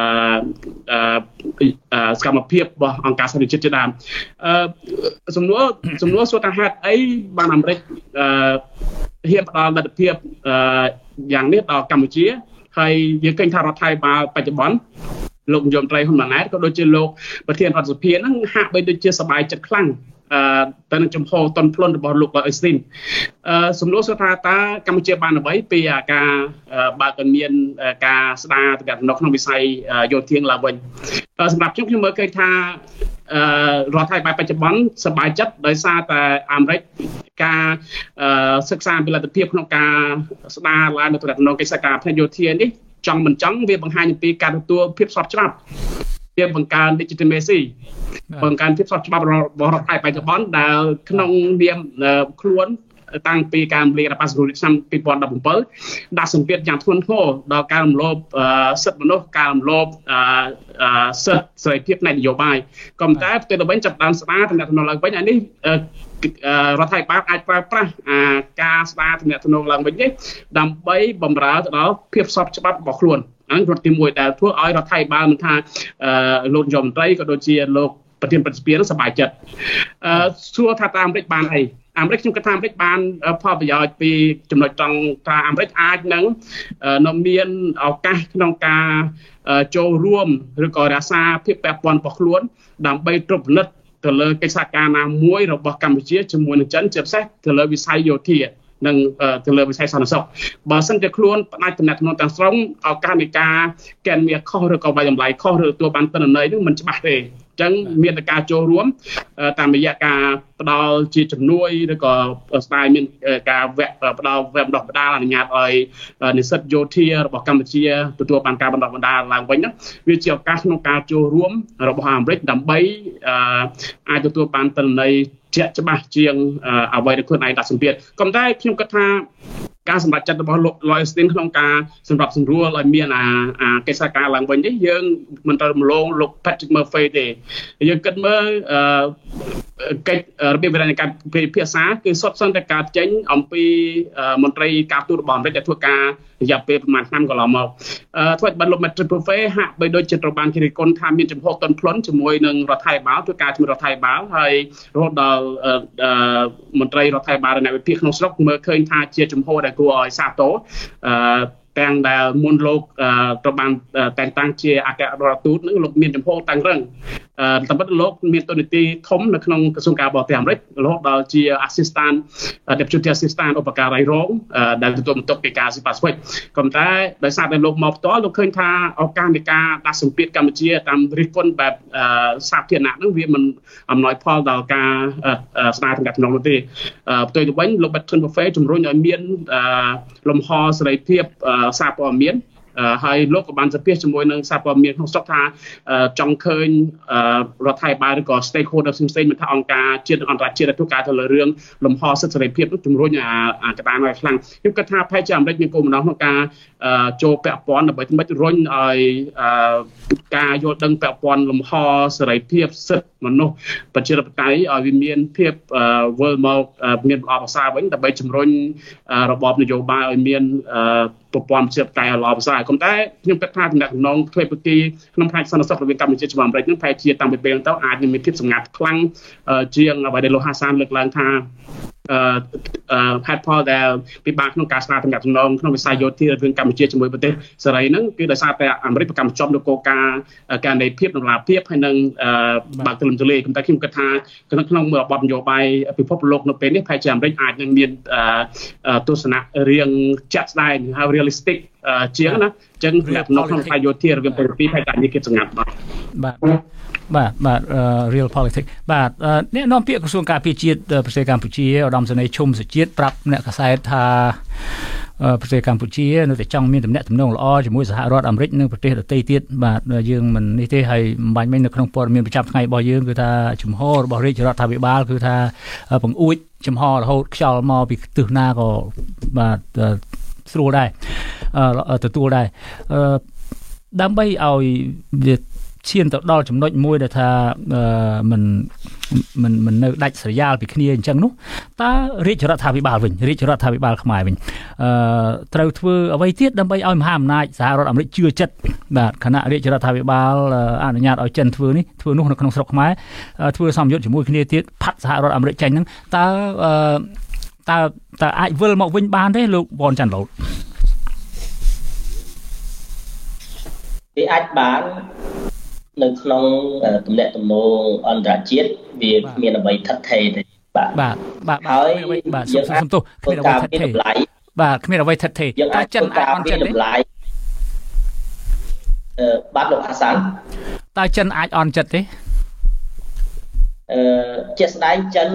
សកម្មភាពរបស់អង្គការសហប្រជាជាតិជាដើមសំណួរសួរថាហេតុអីបានអាមេរិកហ៊ានផ្ដល់លទ្ធភាពយ៉ាងនេះដល់កម្ពុជាហើយយើងឃើញថារដ្ឋាភិបាលបច្ចុប្បន្នលោកនាយរដ្ឋមន្ត្រីហ៊ុនម៉ាណែតក៏ដូចជាលោកប្រធានរដ្ឋសភាហ្នឹងហាក់បីដូចជាសប្បាយចិត្តខ្លាំងទៅនឹងចំហទន់ភ្លន់របស់លោក Weinstein សំណួរសួរថាតើកម្ពុជាបានអ្វីពីការបើកមានការស្ដារទំនាក់ទំនងក្នុងវិស័យយោធាឡើងវិញសម្រាប់ខ្ញុំមើលឃើញថារដ្ឋាភិបាលបច្ចុប្បន្នសប្បាយចិត្តដោយសារតែអាមេរិកការសិក្សាពីលទ្ធភាពក្នុងការស្ដារឡើងនៅទំនាក់ទំនងកិច្ចសហការផ្នែកយោធានេះចង់មិនចង់វាបង្ហាញអំពីការទទួលភាពស្របច្បាប់វាបង្កើន legitimacy បង្កើនភាពស្របច្បាប់របស់រដ្ឋាភិបាលបច្ចុប្បន្នដែលក្នុងនាមខ្លួនតាំងពីការរំលាយរដ្ឋបတ်សង្គ្រោះឆ្នាំ2017ដាក់សម្ពាធយ៉ាងធ្ងន់ធ្ងរដល់ការរំលោភសិទ្ធិមនុស្សការរំលោភសិទ្ធិសេរីភាពផ្នែកនយោបាយក៏ប៉ុន្តែផ្ទុយទៅវិញចាប់ដើមស្ដារទំនាក់ទំនងឡើងវិញអានេះរដ្ឋាភិបាលអាចប្រើប្រាស់ការស្ដារទំនាក់ទំនងឡើងវិញនេះដើម្បីបម្រើទៅដល់ភាពស្របច្បាប់របស់ខ្លួនអានេះរដ្ឋទី1ដែលធ្វើឲ្យរដ្ឋាភិបាលមិនថាលោកនាយករដ្ឋមន្ត្រីក៏ដូចជាលោកប្រធានប្រតិភិនឹងសប្បាយចិត្តសួរថាអាមេរិកបានអីអាមេរិកខ្ញុំគិតថាអាមេរិកបានផលប្រយោជន៍ពីចំណុចត្រង់ថាអាមេរិកអាចនឹងមានឱកាសក្នុងការចូលរួមឬក៏រក្សាភាពពាក់ព័ន្ធរបស់ខ្លួនដើម្បីត្រួតពិនិត្យទៅលើកិច្ចសហការណាមួយរបស់កម្ពុជាជាមួយនឹងចិនជាពិសេសទៅលើវិស័យយោធានិងទៅលើវិស័យសន្តិសុខបើសិនជាខ្លួនផ្ដាច់ទំនាក់ទំនងទាំងស្រុងឱកាសនៃការកែនមានខុសឬក៏វាយតម្លៃខុសឬទទួលបានទិន្នន័យនឹងមិនច្បាស់ទេអញ្ចឹងមានតែការចូលរួមតាមរយៈការផ្ដល់ជាជំនួយឬក៏ស្ដាយមានការផ្ដល់វគ្គបណ្ដុះបណ្ដាលអនុញ្ញាតឲ្យនិស្សិតយោធារបស់កម្ពុជាទទួលបានការបណ្ដុះបណ្ដាលឡើងវិញហ្នឹងវាជាឱកាសក្នុងការចូលរួមរបស់អាមេរិកដើម្បីអាចទទួលបានទិន្នន័យជាក់ច្បាស់ជាងអ្វីដែលខ្លួនឯងដាក់សម្ពាធក៏ប៉ុន្តែខ្ញុំគិតថាការសម្រេចចិត្តរបស់លោក Weinstein ក្នុងការសម្រាប់សម្រួលឲ្យមានកិច្ចសហការឡើងវិញនេះយើងមិនត្រូវរំលងលោក Patrick Murphy ទេយើងគិតមើលកិច្ចរបៀបវិធានការពិភាក្សាគឺសុទ្ធសឹងតែការចេញអំពីមន្ត្រីការទូតរបស់អាមេរិកដែលធ្វើការរយៈពេលប្រហែលឆ្នាំកន្លងមកធ្វើឲ្យបានលោក Patrick Murphy ហាក់បីដូចជាត្រូវបានគេរិះគន់ថាមានចំហទន់ភ្លន់ជាមួយនឹងរដ្ឋាភិបាលធ្វើការជាមួយរដ្ឋាភិបាលហើយរហូតដល់មន្ត្រីរដ្ឋាភិបាលនិងអ្នកវិភាគក្នុងស្រុកមើលឃើញថាជាចំហដែលគួរឲ្យសាទរទាំងដែលមុនលោកត្រូវបានតែងតាំងជាអគ្គរដ្ឋទូតនឹងលោកមានចំហតាំងរឹងតាមពិតលោកមានតួនាទីធំនៅក្នុងក្រសួងការបរទេសអាមេរិករហូតដល់ជា assistant deputy assistant ឧបការីរងដែលទទួលបន្ទុកកិច្ចការស៊ីប៉ាស៊ីហ្វិកក៏តែដោយសារតែលោកមកផ្ទាល់លោកឃើញថាឱកាសនៃការដាស់សម្ពាធកម្ពុជាតាមរិះគន់បែបសាធារណៈនោះវាមិនអំណោយផលដល់ការស្នើទំនាក់ទំនងនោះទេផ្ទុយទៅវិញលោក Bertrand Buffet ជំរុញឲ្យមានលំហសេរីភាពសារព័ត៌មានហើយលោកក៏បានសភាជាមួយនឹងសារព័ត៌មានក្នុងស្រុកថាចង់ឃើញរដ្ឋាភិបាលឬក៏ stakeholder ផ្សេងៗមិនថាអង្គការជាតិនិងអន្តរជាតិធ្វើការទៅលើរឿងលំហសិទ្ធិសេរីភាពនោះជំរុញកត្តានោះឲ្យខ្លាំងខ្ញុំគិតថាប្រហែលជាអាមេរិកមានគោលបំណងក្នុងការចូលពាក់ព័ន្ធដើម្បីមិនរុញឲ្យការយល់ដឹងពាក់ព័ន្ធលំហសេរីភាពសិទ្ធិមនុស្សប្រជាធិបតេយ្យឲ្យវាមានភាពវិលមកមានល្អប្រសើរវិញដើម្បីជំរុញរបបនយោបាយឲ្យមានប្រព័ន្ធជាតិកាយល្អប្រសើរក៏តែខ្ញុំគិតថាទំនាក់ទំនងទ្វេភាគីក្នុងផ្នែកសន្តិសុខរវាងកម្ពុជាជាមួយអាមេរិកនឹងប្រហែលជាតាំងពីពេលទៅអាចនឹងមានភាពសម្ងាត់ខ្លាំងជាងអ្វីដែលលោកហាសានលើកឡើងថាហេតុផលដែលពិបាកក្នុងការស្ដារទំនាក់ទំនងក្នុងវិស័យយោធារវាងកម្ពុជាជាមួយប្រទេសសេរីហ្នឹងគឺដោយសារតែអាមេរិកប្រកាន់ចំនៅគោលការណ៍ការនៃភាពតម្លាភាពហើយនឹងបើកទូលំទូលាយតែខ្ញុំគិតថាក្នុងរបបនយោបាយពិភពលោកនៅពេលនេះប្រហែលជាអាមេរិកអាចនឹងមានទស្សនៈរៀងជាក់ស្ដែងហើយ realistic ជាងណាចឹងក្នុងផ្នែកយោធារវាងពីរប្រហែលជាមានភាពសម្ងាត់បាទ real politics បាទអ្នកនាំពាក្យក្រសួងការពារជាតិប្រទេសកម្ពុជាឧត្តមសេនីយ៍ឈុំសុជាតិប្រាប់អ្នកកាសែតថាប្រទេសកម្ពុជានៅតែចង់មានទំនាក់ទំនងល្អជាមួយសហរដ្ឋអាមេរិកនិងប្រទេសដទៃទៀតបាទយើងមិននេះទេហើយមិនបាញ់មិញនៅក្នុងព័ត៌មានប្រចាំថ្ងៃរបស់យើងគឺថាជំហររបស់រាជរដ្ឋាភិបាលគឺថាបង្អួចចំហររហូតខ្យល់មកពីទិសណាក៏បាទស្រួលដែរទទួលដែរដើម្បីឲ្យវាឈានទៅដល់ចំណុចមួយដែលថាមិននៅដាច់ស្រយាលពីគ្នាអញ្ចឹងនោះតើរាជរដ្ឋាភិបាលវិញរាជរដ្ឋាភិបាលខ្មែរវិញត្រូវធ្វើអ្វីទៀតដើម្បីឲ្យមហាអំណាចសហរដ្ឋអាមេរិកជឿចិត្តបាទគណៈរាជរដ្ឋាភិបាលអនុញ្ញាតឲ្យចិនធ្វើនោះនៅក្នុងស្រុកខ្មែរធ្វើសម្ពយុទ្ធជាមួយគ្នាទៀតផាត់សហរដ្ឋអាមេរិកចាញ់ហ្នឹងតើអាចវិលមកវិញបានទេលោកវ៉ាន់ច័ន្ទឡូតវាអាចបាននៅក្នុងទំនាក់ទំនងអន្តរជាតិវាគ្មានអ្វីថិតថេរទេបាទហើយបាទសុំទោសគ្មានអ្វីថិតថេរបាទគ្មានអ្វីថិតថេរតែចិនអាចអន់ចិត្តទេបាទលោកអាសានតើចិនអាចអន់ចិត្តទេជាក់ស្ដែងចិន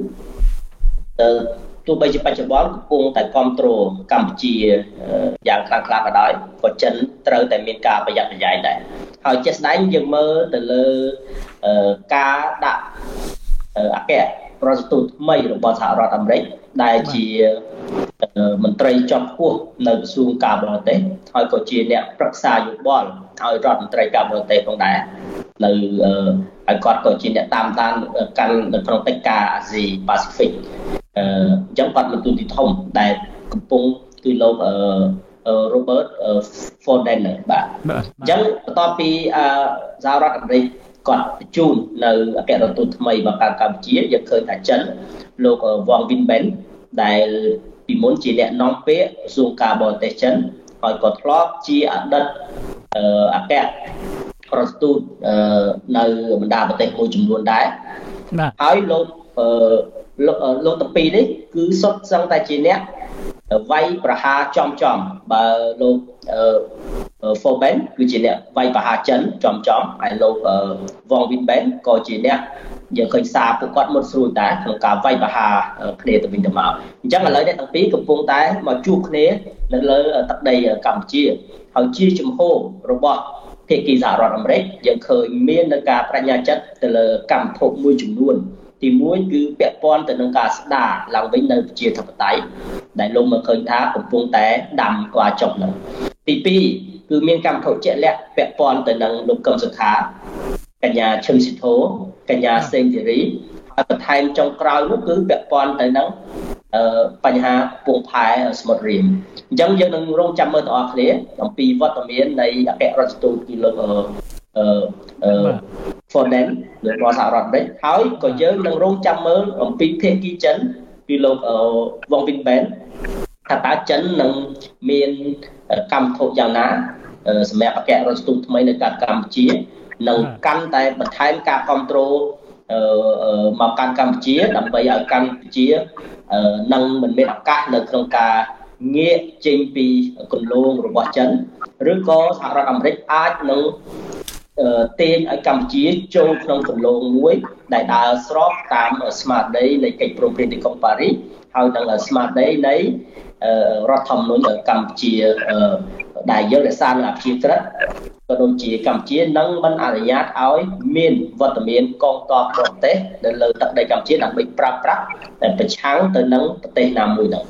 ទោះបីជាបច្ចុប្បន្នកំពុងតែគ្រប់គ្រងកម្ពុជាយ៉ាងខ្លាំងក្លាក៏ដោយក៏ចិនត្រូវតែមានការប្រយ័ត្នប្រយែងដែរហើយជាក់ស្ដែងយើងមើលទៅលើការដាក់អគ្គរដ្ឋទូតថ្មីរបស់សហរដ្ឋអាមេរិកដែលជាមន្ត្រីជាន់ខ្ពស់នៅក្រសួងការបរទេសហើយក៏ជាអ្នកប្រឹក្សាយោបល់ឲ្យរដ្ឋមន្ត្រីការបរទេសផងដែរនៅហើយគាត់ក៏ជាអ្នកតាមដានកាន់នៅក្នុងកិច្ចការអាស៊ីប៉ាស៊ីហ្វិកអញ្ចឹងគាត់មានទូទីធំដែលកំពុងគឺលោក Robert Fordener បាទអញ្ចឹងបន្ទាប់ពីសហរដ្ឋអាមេរិកគាត់បញ្ជូននៅអគ្គរដ្ឋទូតថ្មីរបស់កម្ពុជាយើងឃើញថាចិនលោក Wang Wenbin ដែលពីមុនជាអ្នកនាំពាក្យក្រសួងការបរទេសចិនហើយក៏ធ្លាប់ជាអតីតអគ្គរដ្ឋទូតនៅបណ្ដាប្រទេសមួយចំនួនដែរហើយលោកទាំងពីរនេះគឺសុទ្ធសឹងតែជាអ្នកវាយប្រហារចំបើលោក Forben គឺជាអ្នកវាយប្រហារចិនចំហើយលោក Wang Wenbin ក៏ជាអ្នកយើងឃើញសារពួកគាត់មុតស្រួយដែរក្នុងការវាយប្រហារគ្នាទៅវិញទៅមកអញ្ចឹងឥឡូវអ្នកទាំងពីរកំពុងតែមកជួបគ្នានៅលើទឹកដីកម្ពុជាហើយជាជំហររបស់ភាគីសហរដ្ឋអាមេរិកយើងឃើញមាននៅការបញ្ញាចិត្តទៅលើកម្មវិធីមួយចំនួនទី1គឺពាក់ព័ន្ធទៅនឹងការស្ដារឡើងវិញនៅប្រជាធិបតេយ្យដែលលោកមកឃើញថាកំពុងតែដាំក្បាលចុកនោះទី2គឺមានកម្មវិធីជាក់លាក់ពាក់ព័ន្ធទៅនឹងលោកកឹមសុខាកញ្ញាឈឹមស៊ីធូកញ្ញាសេងធីរីហើយបន្ថែមចុងក្រោយនោះគឺពាក់ព័ន្ធទៅនឹងបញ្ហាពងផែសមុទ្ររៀមអញ្ចឹងយើងនឹងរងចាំមើលទាំងអស់គ្នាអំពីវត្តមាននៃអគ្គរដ្ឋទូតគឺលោកFoden របស់សហរដ្ឋអាមេរិកហើយក៏យើងនឹងរងចាំមើលអំពីភាគីចិនគឺលោក Wang Wenbin ថាតើចិននឹងមានកម្មវិធីយ៉ាងណាសម្រាប់អគ្គរដ្ឋទូតថ្មីនៅកម្ពុជានឹងកាន់តែបន្ថែមការគ្រប់គ្រងមកកាន់កម្ពុជាដើម្បីឲ្យកម្ពុជានឹងមិនមានឱកាសនៅក្នុងការងាកចេញពីគន្លងរបស់ចិនឬក៏សហរដ្ឋអាមេរិកអាចនឹងទាញឲ្យកម្ពុជាចូលក្នុងគន្លងមួយដែលដើរស្របតាមស្មារតីនៃកិច្ចព្រមព្រៀងទីក្រុងប៉ារីសហើយនឹងស្មារតីនៃរដ្ឋធម្មនុញ្ញកម្ពុជាដែលយើងរក្សានៅអព្យាក្រឹតក៏ដូចជាកម្ពុជានឹងមិនអនុញ្ញាតឲ្យមានវត្តមានកងទ័ពបរទេសនៅលើទឹកដីកម្ពុជាដើម្បីប្រើប្រាស់ប្រឆាំងទៅនឹងប្រទេសណាមួយនោះ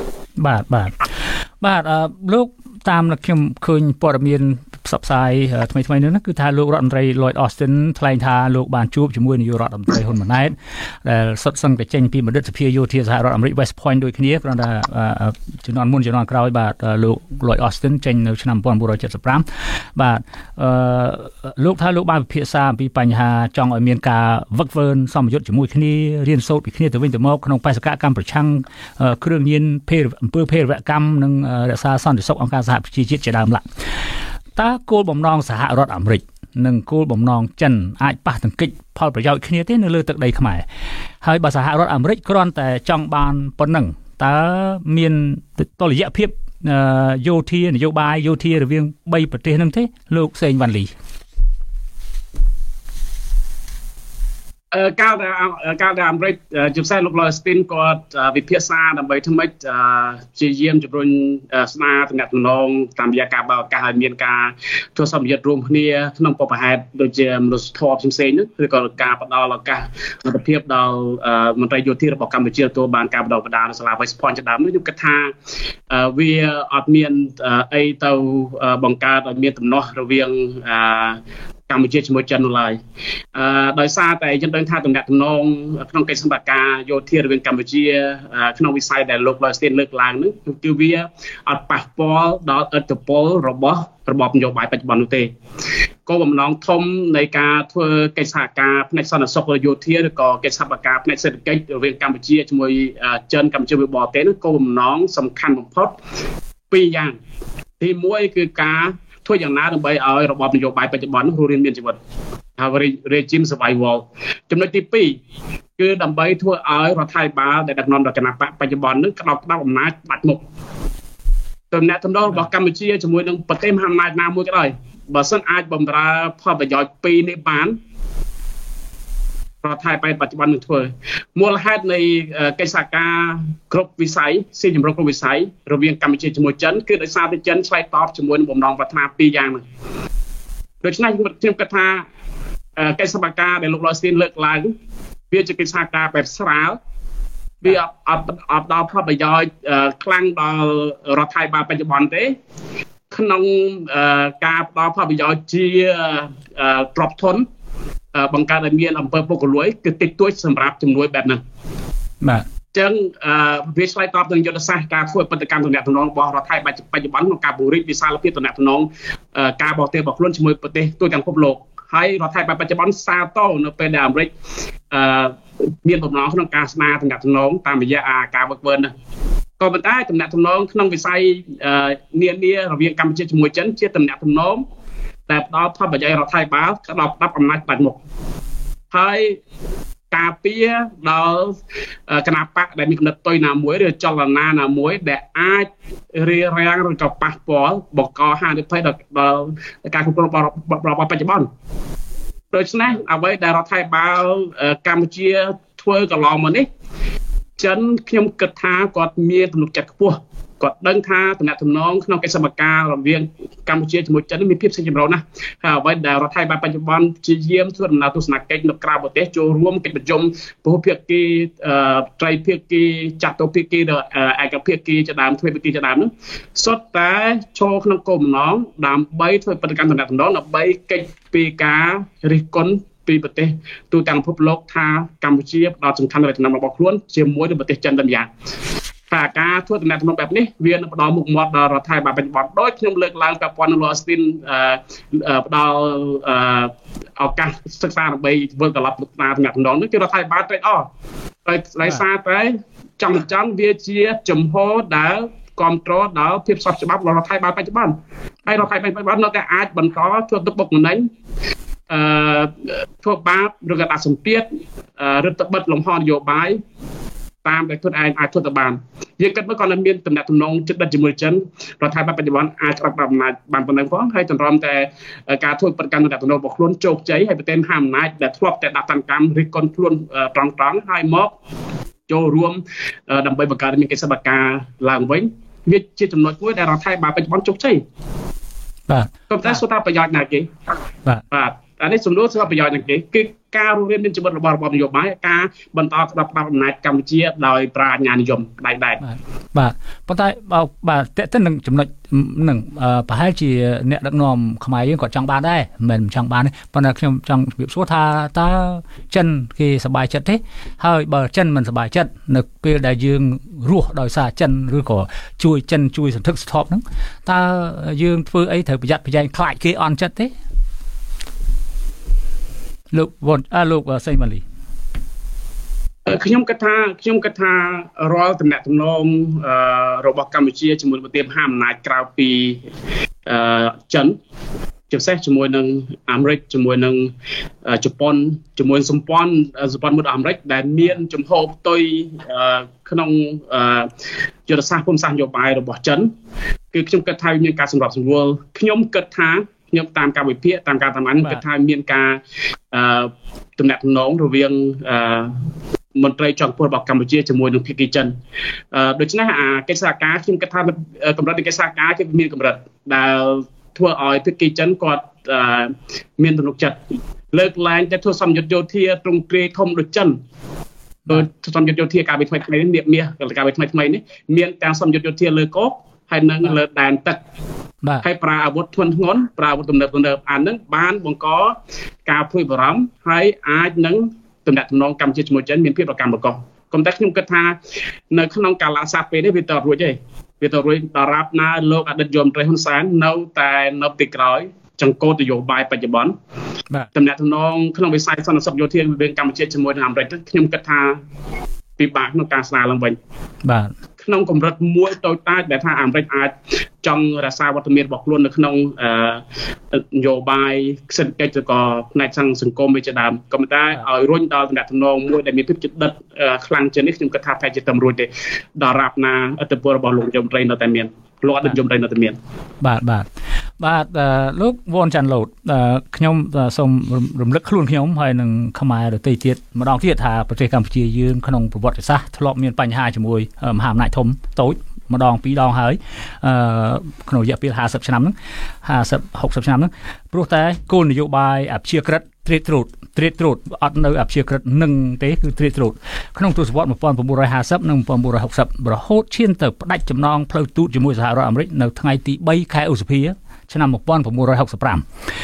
បាទលោកតាមខ្ញុំឃើញព័ត៌មានផ្សព្វផ្សាយថ្មីៗនេះគឺថាលោករដ្ឋមន្ត្រី Lloyd Austin ថ្លែងថាលោកបានជួបជាមួយនាយករដ្ឋមន្ត្រីហ៊ុនម៉ាណែតដែលសុទ្ធសឹងតែចេញពីបណ្ឌិតសភាយោធាសហរដ្ឋអាមេរិក West Point ដូចគ្នាគ្រាន់តែជំនាន់មុនជំនាន់ក្រោយបាទលោក Lloyd Austin ចេញនៅឆ្នាំ1975បាទលោកថាលោកបានពិភាក្សាអំពីបញ្ហាចង់ឲ្យមានការវឹកវើសមយុទ្ធជាមួយគ្នារៀនសូត្រពីគ្នាទៅវិញទៅមកក្នុងបេសកកម្មប្រឆាំងគ្រឿងញៀនអំពើភេរវកម្មនិងរក្សាសន្តិសុខអង្គការសហប្រជាជាតិជាដើមឡើយតើគោលបំណងសហរដ្ឋអាមេរិកនិងគោលបំណងចិនអាចប៉ះទង្គិចផលប្រយោជន៍គ្នាទេនៅលើទឹកដីខ្មែរហើយបើសហរដ្ឋអាមេរិកគ្រាន់តែចង់បានប៉ុណ្ណឹងតើមានតុល្យភាពយោធានយោបាយយោធារវាង3ប្រទេសហ្នឹងទេលោកសេងវ៉ាន់លីកាលដែលអាមេរិកជាពិសេសលោក Austin គាត់វិភាសាដើម្បីធ្វើម៉េចជាយាមជំរុញស្នាទំនាក់ទំនងតាមរយៈការបើកឱកាសឲ្យមានការធ្វើសម្ពាធរួមគ្នាក្នុងបបហេតុដូចជាមនុស្សធម៌ផ្សេងៗនោះឬក៏ការផ្ដល់ឱកាសលទ្ធភាពដល់មន្ត្រីយោធារបស់កម្ពុជាទទួលបានការបដិបត្តិនៅសាលា West Point ជាដើមនោះខ្ញុំគិតថាវាអត់មានអីទៅបង្កើតឲ្យមានទំនាស់រវាងកម្ពុជាជាមួយចិននោះឡើយដោយសារតែយើងដឹងថាទំនាក់ទំនងក្នុងកិច្ចសម្បត្តិការយោធារវាងកម្ពុជាក្នុងវិស័យដែលលោក Austin លើកឡើងនោះគឺវាអត់ប៉ះពាល់ដល់ឥទ្ធិពលរបស់របបនយោបាយបច្ចុប្បន្ននោះទេគោលបំណងធំនៃការធ្វើកិច្ចសហការផ្នែកសន្តិសុខយោធាឬក៏កិច្ចសហការផ្នែកសេដ្ឋកិច្ចរវាងកម្ពុជាជាមួយចិនកម្ពុជាវិបរទេសនោះគោលបំណងសំខាន់បំផុត2យ៉ាងទី1គឺការធ្វើយ៉ាងណាដើម្បីឲ្យរបបនយោបាយបច្ចុប្បន្ននោះរៀនមានជីវិតហៅ regime survival ចំណុចទី2គឺដើម្បីធ្វើឲ្យរដ្ឋាភិបាលដែលដឹកនាំដោយគណៈបកបច្ចុប្បន្ននោះក្តោបអំណាចបាត់មុខទំនាក់ទំនងរបស់កម្ពុជាជាមួយនឹងប្រទេសមហាអំណាចណាមួយក៏ដោយបើសិនអាចបម្រើផលប្រយោជន៍2នេះបានរដ្ឋាភិបាលបច្ចុប្បន្ននឹងធ្វើមូលហេតុនៃកិច្ចសហការគ្រប់វិស័យស៊ីជម្រៅគ្រប់វិស័យរវាងកម្ពុជាជាមួយចិនគឺដោយសារតែចិនឆ្លើយតបជាមួយនឹងបំណងប្រាថ្នា2យ៉ាងហ្នឹងដូច្នេះខ្ញុំគិតថាកិច្ចសហការដែលលោក Austin លើកឡើងវាជាកិច្ចសហការបែបស្រាលវាអត់ដល់ផលប្រយោជន៍ខ្លាំងដល់រដ្ឋាភិបាលបច្ចុប្បន្នទេក្នុងការផ្ដល់ផលប្រយោជន៍ជាទ្រព្យធនបង្កើតឲ្យមានអំពើពុករលួយគឺតិចតួចសម្រាប់ជំនួយបែបហ្នឹងបាទអញ្ចឹងវាឆ្លើយតបនឹងយុទ្ធសាស្ត្រការធ្វើបដកម្មទំនាក់ទំនងរបស់រដ្ឋាភិបាលបច្ចុប្បន្នក្នុងការពង្រីកវិសាលភាពទំនាក់ទំនងការបរទេសរបស់ខ្លួនជាមួយប្រទេសទូទាំងពិភពលោកហើយរដ្ឋាភិបាលបច្ចុប្បន្នសាទរនៅពេលដែលអាមេរិកមានបំណងក្នុងការស្នើទំនាក់ទំនងតាមរយៈការវឹកវើនេះក៏ប៉ុន្តែទំនាក់ទំនងក្នុងវិស័យនានារវាងកម្ពុជាជាមួយចិនជាទំនាក់ទំនងតែផ្ដល់ផលប្រយោជន៍រដ្ឋាភិបាលក្តោបដាប់អំណាចបាត់មុខហើយការពារដល់គណៈបកដែលមានគំនិតតុយណាមួយឬចលនាណាមួយដែលអាចរារាំងឬក៏ប៉ះពាល់បង្កហានិភ័យដល់ការគ្រប់គ្រងរបស់បច្ចុប្បន្នដូច្នេះអ្វីដែលរដ្ឋាភិបាលកម្ពុជាធ្វើកន្លងមកនេះចិនខ្ញុំគិតថាគាត់មានទំនុកចិត្តខ្ពស់គាត់ដឹងថាទំនាក់ទំនងក្នុងកិច្ចសហការរវាងកម្ពុជាជាមួយចិនមានភាពស៊ីជម្រៅណាស់ហើយអ្វីដែលរដ្ឋាភិបាលបច្ចុប្បន្នជាយាមធ្វើដំណើរទស្សនកិច្ចនៅក្រៅប្រទេសចូលរួមកិច្ចប្រជុំពហុភាគីត្រីភាគីចតុភាគីឬឯកភាគីជាដើមទ្វេភាគីជាដើមនោះសុទ្ធតែចូលក្នុងគោលបំណងដើម្បីធ្វើបដកម្មទំនាក់ទំនងដើម្បីកិច្ចពីការរិះគន់ពីប្រទេសទូទាំងពិភពលោកថាកម្ពុជាផ្ដោតសំខាន់លើដំណាំរបស់ខ្លួនជាមួយនឹងប្រទេសចិនតែម្យ៉ាងតែការធ្វើដំណើរទំនាក់ទំនងបែបនេះវានឹងផ្ដល់មុខមាត់ដល់រដ្ឋាភិបាលបច្ចុប្បន្នដោយខ្ញុំលើកឡើងពាក់ព័ន្ធនឹងលោក Austin ផ្ដល់ឱកាសសិក្សាដើម្បីធ្វើកន្លប់ដំណើរទំនាក់ទំនងនេះគឺរដ្ឋាភិបាលត្រេកអរដោយសារតែចង់វាជាជំហរដែលគ្រប់គ្រងដល់ភាពស្របច្បាប់របស់រដ្ឋាភិបាលបច្ចុប្បន្នហើយរដ្ឋាភិបាលបច្ចុប្បន្ននៅតែអាចបន្តធ្វើទុកបុកម្នេញធ្វើបាបឬក៏ដាក់សម្ពាធរដ្ឋបិទលំហនយោបាយតាមដែលខ្លួនឯងអាចធ្វើទៅបានយើងគិតមើលគាត់នឹងមានតំណែងទំនងចិត្តដិតជាមួយចិនរដ្ឋាភិបាលបច្ចុប្បន្នអាចក្រាបអំណាចបានប៉ុណ្ណឹងផងហើយតម្រាំតែការធ្វើប្រតិកម្មតំណែងរបស់ខ្លួនជោគជ័យហើយប្រទេសមហាអំណាចដែលធ្លាប់តែដាក់តាមកម្មរិះគន់ខ្លួនត្រង់ហើយមកចូលរួមដើម្បីបង្កើតមានកិច្ចសន្យាការឡើងវិញវាជាចំណុចមួយដែលរដ្ឋាភិបាលបច្ចុប្បន្នជោគជ័យបាទក៏តែសុទ្ធតែប្រយោជន៍ណាស់គេបាទអានេះសំដៅសុទ្ធតែប្រយោជន៍ណាស់គេគឺការរស់រានមានជីវិតរបស់របបនយោបាយការបន្តក្តាប់អំណាចកម្ពុជាដោយប្រាជ្ញានិយមដែរបាទប៉ុន្តែបាទតើទៅនឹងចំណុចនឹងប្រហែលជាអ្នកដឹកនាំខ្មែរយើងគាត់ចង់បានដែរមិនចង់បានទេប៉ុន្តែខ្ញុំចង់ជម្រាបសួរថាតើចិនគេសប្បាយចិត្តទេហើយបើចិនមិនសប្បាយចិត្តនៅពេលដែលយើងរស់ដោយសារចិនឬក៏ជួយចិនជួយសន្ធឹកសន្ធាប់ហ្នឹងតើយើងធ្វើអីត្រូវប្រយ័ត្នប្រយែងខ្លាចគេអន់ចិត្តទេលោកលោកសេងម៉ាលីខ្ញុំគិតថារាល់តំណែងទំនងរបស់កម្ពុជាជាមួយប្រទេសមហាអំណាចក្រៅពីចិនជាពិសេសជាមួយនឹងអាមេរិកជាមួយនឹងជប៉ុនជាមួយសម្ព័ន្ធមួយអាមេរិកដែលមានជំហរផ្ទុយក្នុងយុទ្ធសាស្ត្រភូមិសាស្ត្រនយោបាយរបស់ចិនគឺខ្ញុំគិតថាមានការសម្របសម្រួលខ្ញុំគិតថាខ្ញុំតាមការវិភាគតាមការតាមអានគិតថាមានការទំនាក់ទំនងរវាងមន្ត្រីជាន់ខ្ពស់របស់កម្ពុជាជាមួយនឹងភាគីចិនដូច្នេះកិច្ចសហការខ្ញុំគិតថាកម្រិតនៃកិច្ចសហការគឺមានកម្រិតដែលធ្វើឲ្យភាគីចិនគាត់មានទំនុកចិត្តលើកឡើងតែធ្វើសម្យុទ្ធយោធាទ្រង់ទ្រាយធំដូចចិនដោយសម្យុទ្ធយោធាការវិថ្មីនេះនៀបមាសការវិថ្មីនេះមានទាំងសម្យុទ្ធយោធាលើគោកហើយនឹងលើដែនទឹកហើយប្រើអាវុធធ្ងន់ធ្ងរប្រើអាវុធទំនើបអានឹងបានបង្កការព្រួយបារម្ភហើយអាចនឹងទំនាក់ទំនងកម្ពុជាជាមួយចិនមានភាពប្រកាន់ប្រកបប៉ុន្តែខ្ញុំគិតថានៅក្នុងកាលៈស័ព្ទពេលនេះវាតរួចទេវាតរួចដរាបណាលោកអតីតយមត្រីហ៊ុនសែននៅតែនៅទីក្រោយចង្កូតនយោបាយបច្ចុប្បន្នទំនាក់ទំនងក្នុងវិស័យសន្តិសុខយោធារវាងកម្ពុជាជាមួយនឹងអាមេរិកខ្ញុំគិតថាពិបាកក្នុងការស្នើឡើងវិញបាទក្នុងកម្រិតមួយតូចតាចដែលថាអាមេរិកអាចចង់រក្សាវត្តមានរបស់ខ្លួននៅក្នុងនយោបាយសេដ្ឋកិច្ចឬក៏ផ្នែកសង្គមវាជាដើមក៏ប៉ុន្តែឲ្យរុញដល់តំណែងទំនងមួយដែលមានភាពជិតដិតខ្លាំងជាងនេះខ្ញុំគិតថាប្រហែលជាតែរួចទេដល់រាប់ណាឥទ្ធិពលរបស់លោកយមត្រីនៅតែមានលោកអតីតយមត្រីនៅតែមានបាទលោកវ៉ុនចាន់ឡូតខ្ញុំសូមរំលឹកខ្លួនខ្ញុំហើយនឹងខ្មែរដទៃទៀតម្ដងទៀតថាប្រទេសកម្ពុជាយើងក្នុងប្រវត្តិសាស្ត្រធ្លាប់មានបញ្ហាជាមួយមហាអំណាចធំតូចម្ដងពីរដងហើយក្នុងរយៈពេល50ឆ្នាំហ្នឹង50-60ឆ្នាំហ្នឹងព្រោះតែគោលនយោបាយអព្យាក្រឹតត្រៀតអត់នៅអព្យាក្រឹតនឹងទេគឺត្រៀតក្នុងទសវត្សរ៍1950និង1960រហូតឈានទៅផ្ដាច់ចំណងផ្លូវទូតជាមួយសហរដ្ឋអាមេរិកនៅថ្ងៃទី3ខែឧសភាឆ្នាំ1965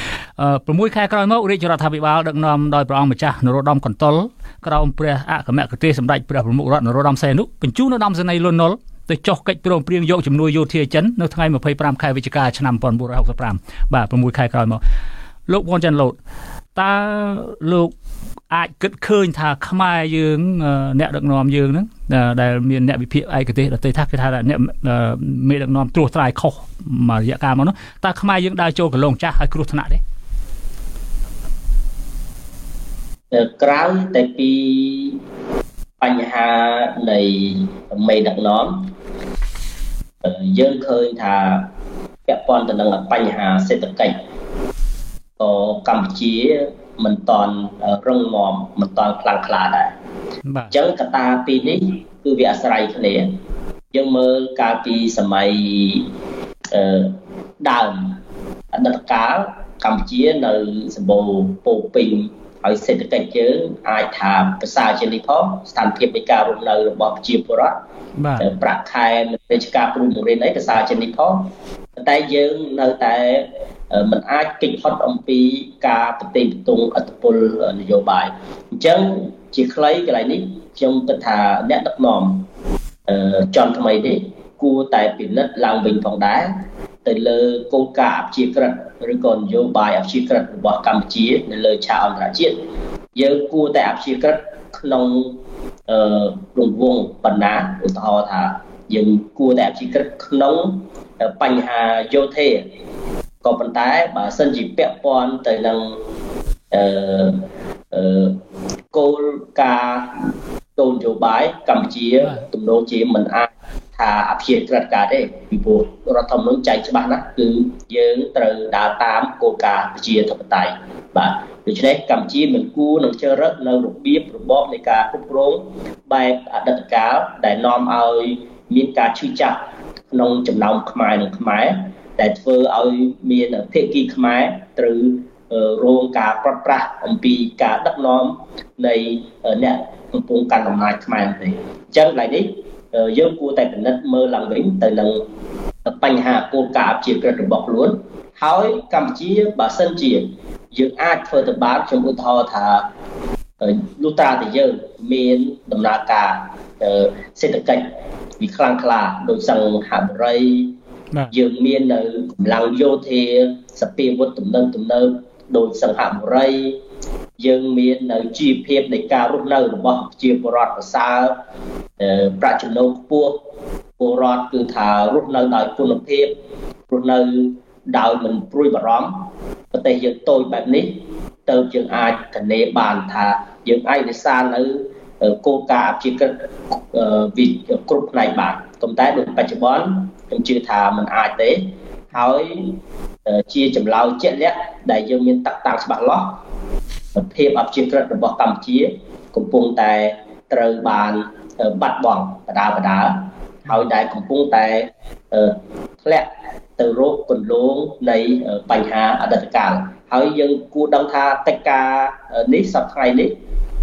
6ខែក្រោយមករាជរដ្ឋាភិបាលដឹកនាំដោយព្រះអង្គម្ចាស់នរោត្តមកន្តុលក្រោមព្រះអគ្គមគ្គុទេសសម្ដេចព្រះប្រមុខរដ្ឋនរោត្តមសីហនុបញ្ជូនឧត្តមសេនីយ៍លន់នល់ទៅចុះកិច្ចព្រមព្រៀងយកជំនួយយោធាចិននៅថ្ងៃ25ខែវិច្ឆិកាឆ្នាំ1965បាទ6ខែក្រោយមកលោកវ៉ុនចាន់ឡូតតើលោកអាចគិតឃើញថាខ្មែរយើងអ្នកដឹកនាំយើងហ្នឹងដែលមានអ្នកវិភាគឯកទេសដទៃថាគេថាអ្នកមេដឹកនាំត្រួសត្រាយខុសមួយរយៈកាលមកនោះតើខ្មែរយើងដើរចូលកន្លងចាស់ហើយគ្រោះថ្នាក់ទេក្រៅតែពីបញ្ហានៃមេដឹកនាំយើងឃើញថាពាក់ព័ន្ធទៅនឹងបញ្ហាសេដ្ឋកិច្ចក៏កម្ពុជាមិនតាន់រឹងមាំមិនតាន់ខ្លាំងក្លាដែរអញ្ចឹងកត្តាពីរនេះគឺវាអាស្រ័យគ្នាយើងមើលកាលពីសម័យដើមអតីតកាលកម្ពុជានៅសម្បូរពោពេញហើយសេដ្ឋកិច្ចយើងអាចថាប្រសើរជាងនេះផងស្ថានភាពនៃការរស់នៅរបស់ប្រជាពលរដ្ឋប្រាក់ខែរាជការគ្រូបង្រៀនអីប្រសើរជាងនេះផងតែយើងនៅតែមិនអាចគេចផុតអំពីការប្រតិបត្តិឥទ្ធិពលនយោបាយអញ្ចឹងជាខ្លីកន្លែងនេះខ្ញុំគិតថាអ្នកដឹកនាំជាន់ថ្មីនេះគួរតែពិនិត្យឡើងវិញផងដែរទៅលើគោលការណ៍អព្យាក្រឹតឬក៏នយោបាយអព្យាក្រឹតរបស់កម្ពុជានៅលើឆាកអន្តរជាតិយើងគួរតែអព្យាក្រឹតក្នុងរង្វង់បណ្ណាឧទាហរណ៍ថាយើងគួរតែអព្យាក្រឹតក្នុងបញ្ហាយោធាក៏ប៉ុន្តែបើសិនជាពាក់ព័ន្ធទៅនឹងគោលការណ៍គោលនយោបាយកម្ពុជាទំនោរជាមិនអាចថាអភិជាក្រិតការទេពីព្រោះរដ្ឋធម្មនុញ្ញចែងច្បាស់ណាស់គឺយើងត្រូវដើរតាមគោលការណ៍ប្រជាធិបតេយ្យបាទដូច្នេះកម្ពុជាមិនគួរនឹងជ្រើសរើសនៅរបៀបរបបនៃការគ្រប់គ្រងបែបអតីតកាលដែលនាំឲ្យមានការឈឺចាប់ក្នុងចំណោមខ្មែរនិងខ្មែរដែលធ្វើឲ្យមានភាគីខ្មែរត្រូវរងការប្រត់ប្រាស់អំពីការដឹកនាំនៃអ្នកកំពុងកាន់អំណាចខ្មែរទេអញ្ចឹងឡើយនេះយើងគួរតែពិនិត្យមើលឡើងវិញទៅនឹងបញ្ហាគោលការណ៍អភិជាក្រិតរបស់ខ្លួនហើយកម្ពុជាបើសិនជាយើងអាចធ្វើទៅបានខ្ញុំឧទាហរណ៍ថាលុះត្រាតែយើងមានដំណើរការសេដ្ឋកិច្ចវាខ្លាំងក្លាដោយសង្ហបុរីយើងមាននៅកម្លាំងយោធាសពាវុធទំនើបដោយសង្ហបុរីយើងមាននៅជីវភាពនៃការរស់នៅរបស់ប្រជាពលរដ្ឋប្រសើរប្រាក់ចំណូលខ្ពស់ពលរដ្ឋគឺថារស់នៅដោយគុណភាពរស់នៅដោយមិនព្រួយបារម្ភប្រទេសយើងតូចបែបនេះទៅយើងអាចធានាបានថាយើងអាចរក្សានៅគោលការណ៍អភិជាក្រិតគ្រប់ផ្នែកបានប៉ុន្តែដូចបច្ចុប្បន្នខ្ញុំជឿថាมันអាចទេហើយជាចម្លើយជាក់លាក់ដែលយើងមានតាក់តាំងច្បាស់លាស់ភាពអភិជាក្រិតរបស់កម្ពុជាកំពុងតែត្រូវបានបាត់បង់បដាហើយដែលកំពុងតែធ្លាក់ទៅរកគន្លងនៃបញ្ហាអតីតកាលហើយយើងគួរដឹងថាកិច្ចការនេះសប្តាហ៍ថ្ងៃនេះ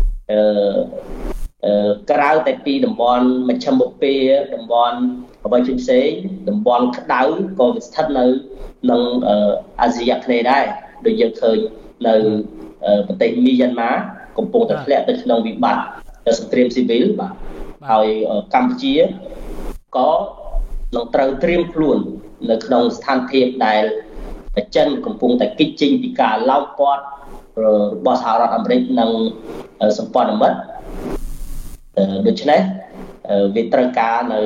ក្រៅតែពីតំបន់មជ្ឈមបូព៌ាតំបន់អ្វីផ្សេងតំបន់ក្តៅក៏ស្ថិតនៅក្នុងអាស៊ីអាគ្នេយ៍ដែរដូចយើងឃើញនៅប្រទេសមីយ៉ាន់ម៉ាកំពុងតែធ្លាក់ទៅក្នុងវិបត្តិសង្គ្រាមស៊ីវិលបាទហើយកម្ពុជាក៏នឹងត្រូវត្រៀមខ្លួននៅក្នុងស្ថានភាពដែលចិនកំពុងតែគិតចេញពីការឡោកព័ទ្ធរបស់សហរដ្ឋអាមេរិកនិងសម្ព័ន្ធមិត្តដូច្នេះវាត្រូវការនៅ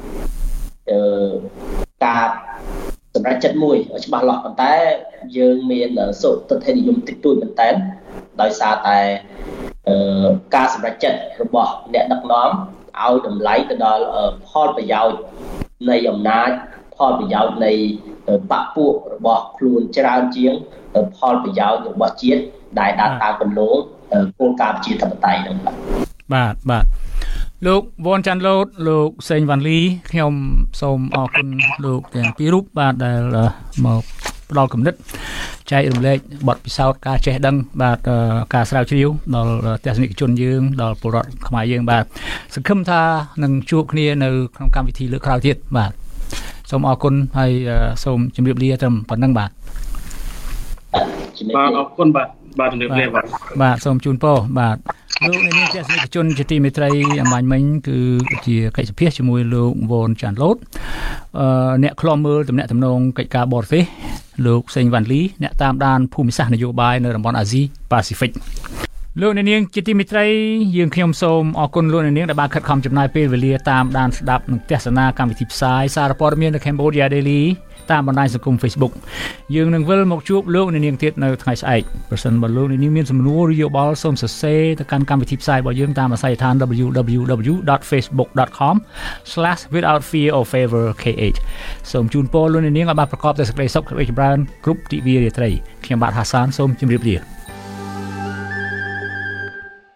ការសម្រាប់ចិត្តមួយច្បាស់លាស់ប៉ុន្តែយើងមានសុទិដ្ឋិនិយមតិចតួចមែនតើដោយសារតែការសម្រេចចិត្តរបស់អ្នកដឹកនាំឲ្យតម្លៃទៅដល់ផលប្រយោជន៍នៃអំណាចផលប្រយោជន៍នៃបកពួករបស់ខ្លួនច្រើនជាងផលប្រយោជន៍របស់ជាតិដែលដើរតាមគន្លងគោលការណ៍ប្រជាធិបតេយ្យហ្នឹងបាទលោកវ៉ាន់ចាន់ឡូតលោកសេងវ៉ាន់លីខ្ញុំសូមអរគុណលោកទាំងពីររូបបាទដែលមកផ្ដល់គំនិតចែករំលែកបទពិសោធន៍ការចេះដឹងបាទការស្រាវជ្រាវដល់ទស្សនិកជនយើងដល់ពលរដ្ឋខ្មែរយើងបាទសង្ឃឹមថានឹងជួបគ្នានៅក្នុងកម្មវិធីលើកក្រោយទៀតបាទសូមអរគុណហើយសូមជម្រាបលាត្រឹមប៉ុណ្្នឹងបាទអរគុណបាទជម្រាបលាបាទសូមជូនពរបាទលោកអ្នកនាងទស្សនិកជនជាទីមេត្រីអមាញ់មិញគឺជាកិច្ចសម្ភាសជាមួយលោកវ៉ាន់ចាន់ឡូតអ្នកខ្លំមើលទំនាក់ទំនងកិច្ចការបរទេសលោកសេងវ៉ាន់លីអ្នកតាមដានភូមិសាស្ត្រនយោបាយនៅតំបន់អាស៊ីប៉ាស៊ីហ្វិកលោកអ្នកនាងជាទីមេត្រីយើងខ្ញុំសូមអរគុណលោកអ្នកនាងដែលបានខិតខំចំណាយពេលវេលាតាមដានស្ដាប់និងទស្សនាកម្មវិធីផ្សាយសារព័ត៌មាននៅ Cambodia Daily តាមបណ្ដាញសង្គម Facebook យើងនឹងវិលមកជួបលោកអ្នកនាងទៀតនៅថ្ងៃស្អែកប្រសិនបើលោកអ្នកនាងមានសំណួរឬយោបល់សូមសរសេរទៅកាន់កម្មវិធីផ្សាយរបស់យើងតាមអាស័យដ្ឋាន www.facebook.com/withoutfearorfavorkh សូមជូនពរលោកអ្នកនាងឲ្យបានប្រកបដោយសេចក្តីសុខសេចក្តីចម្រើនគ្រប់ទិវារាត្រីខ្ញុំបាទហាសានសូមជម្រាបលា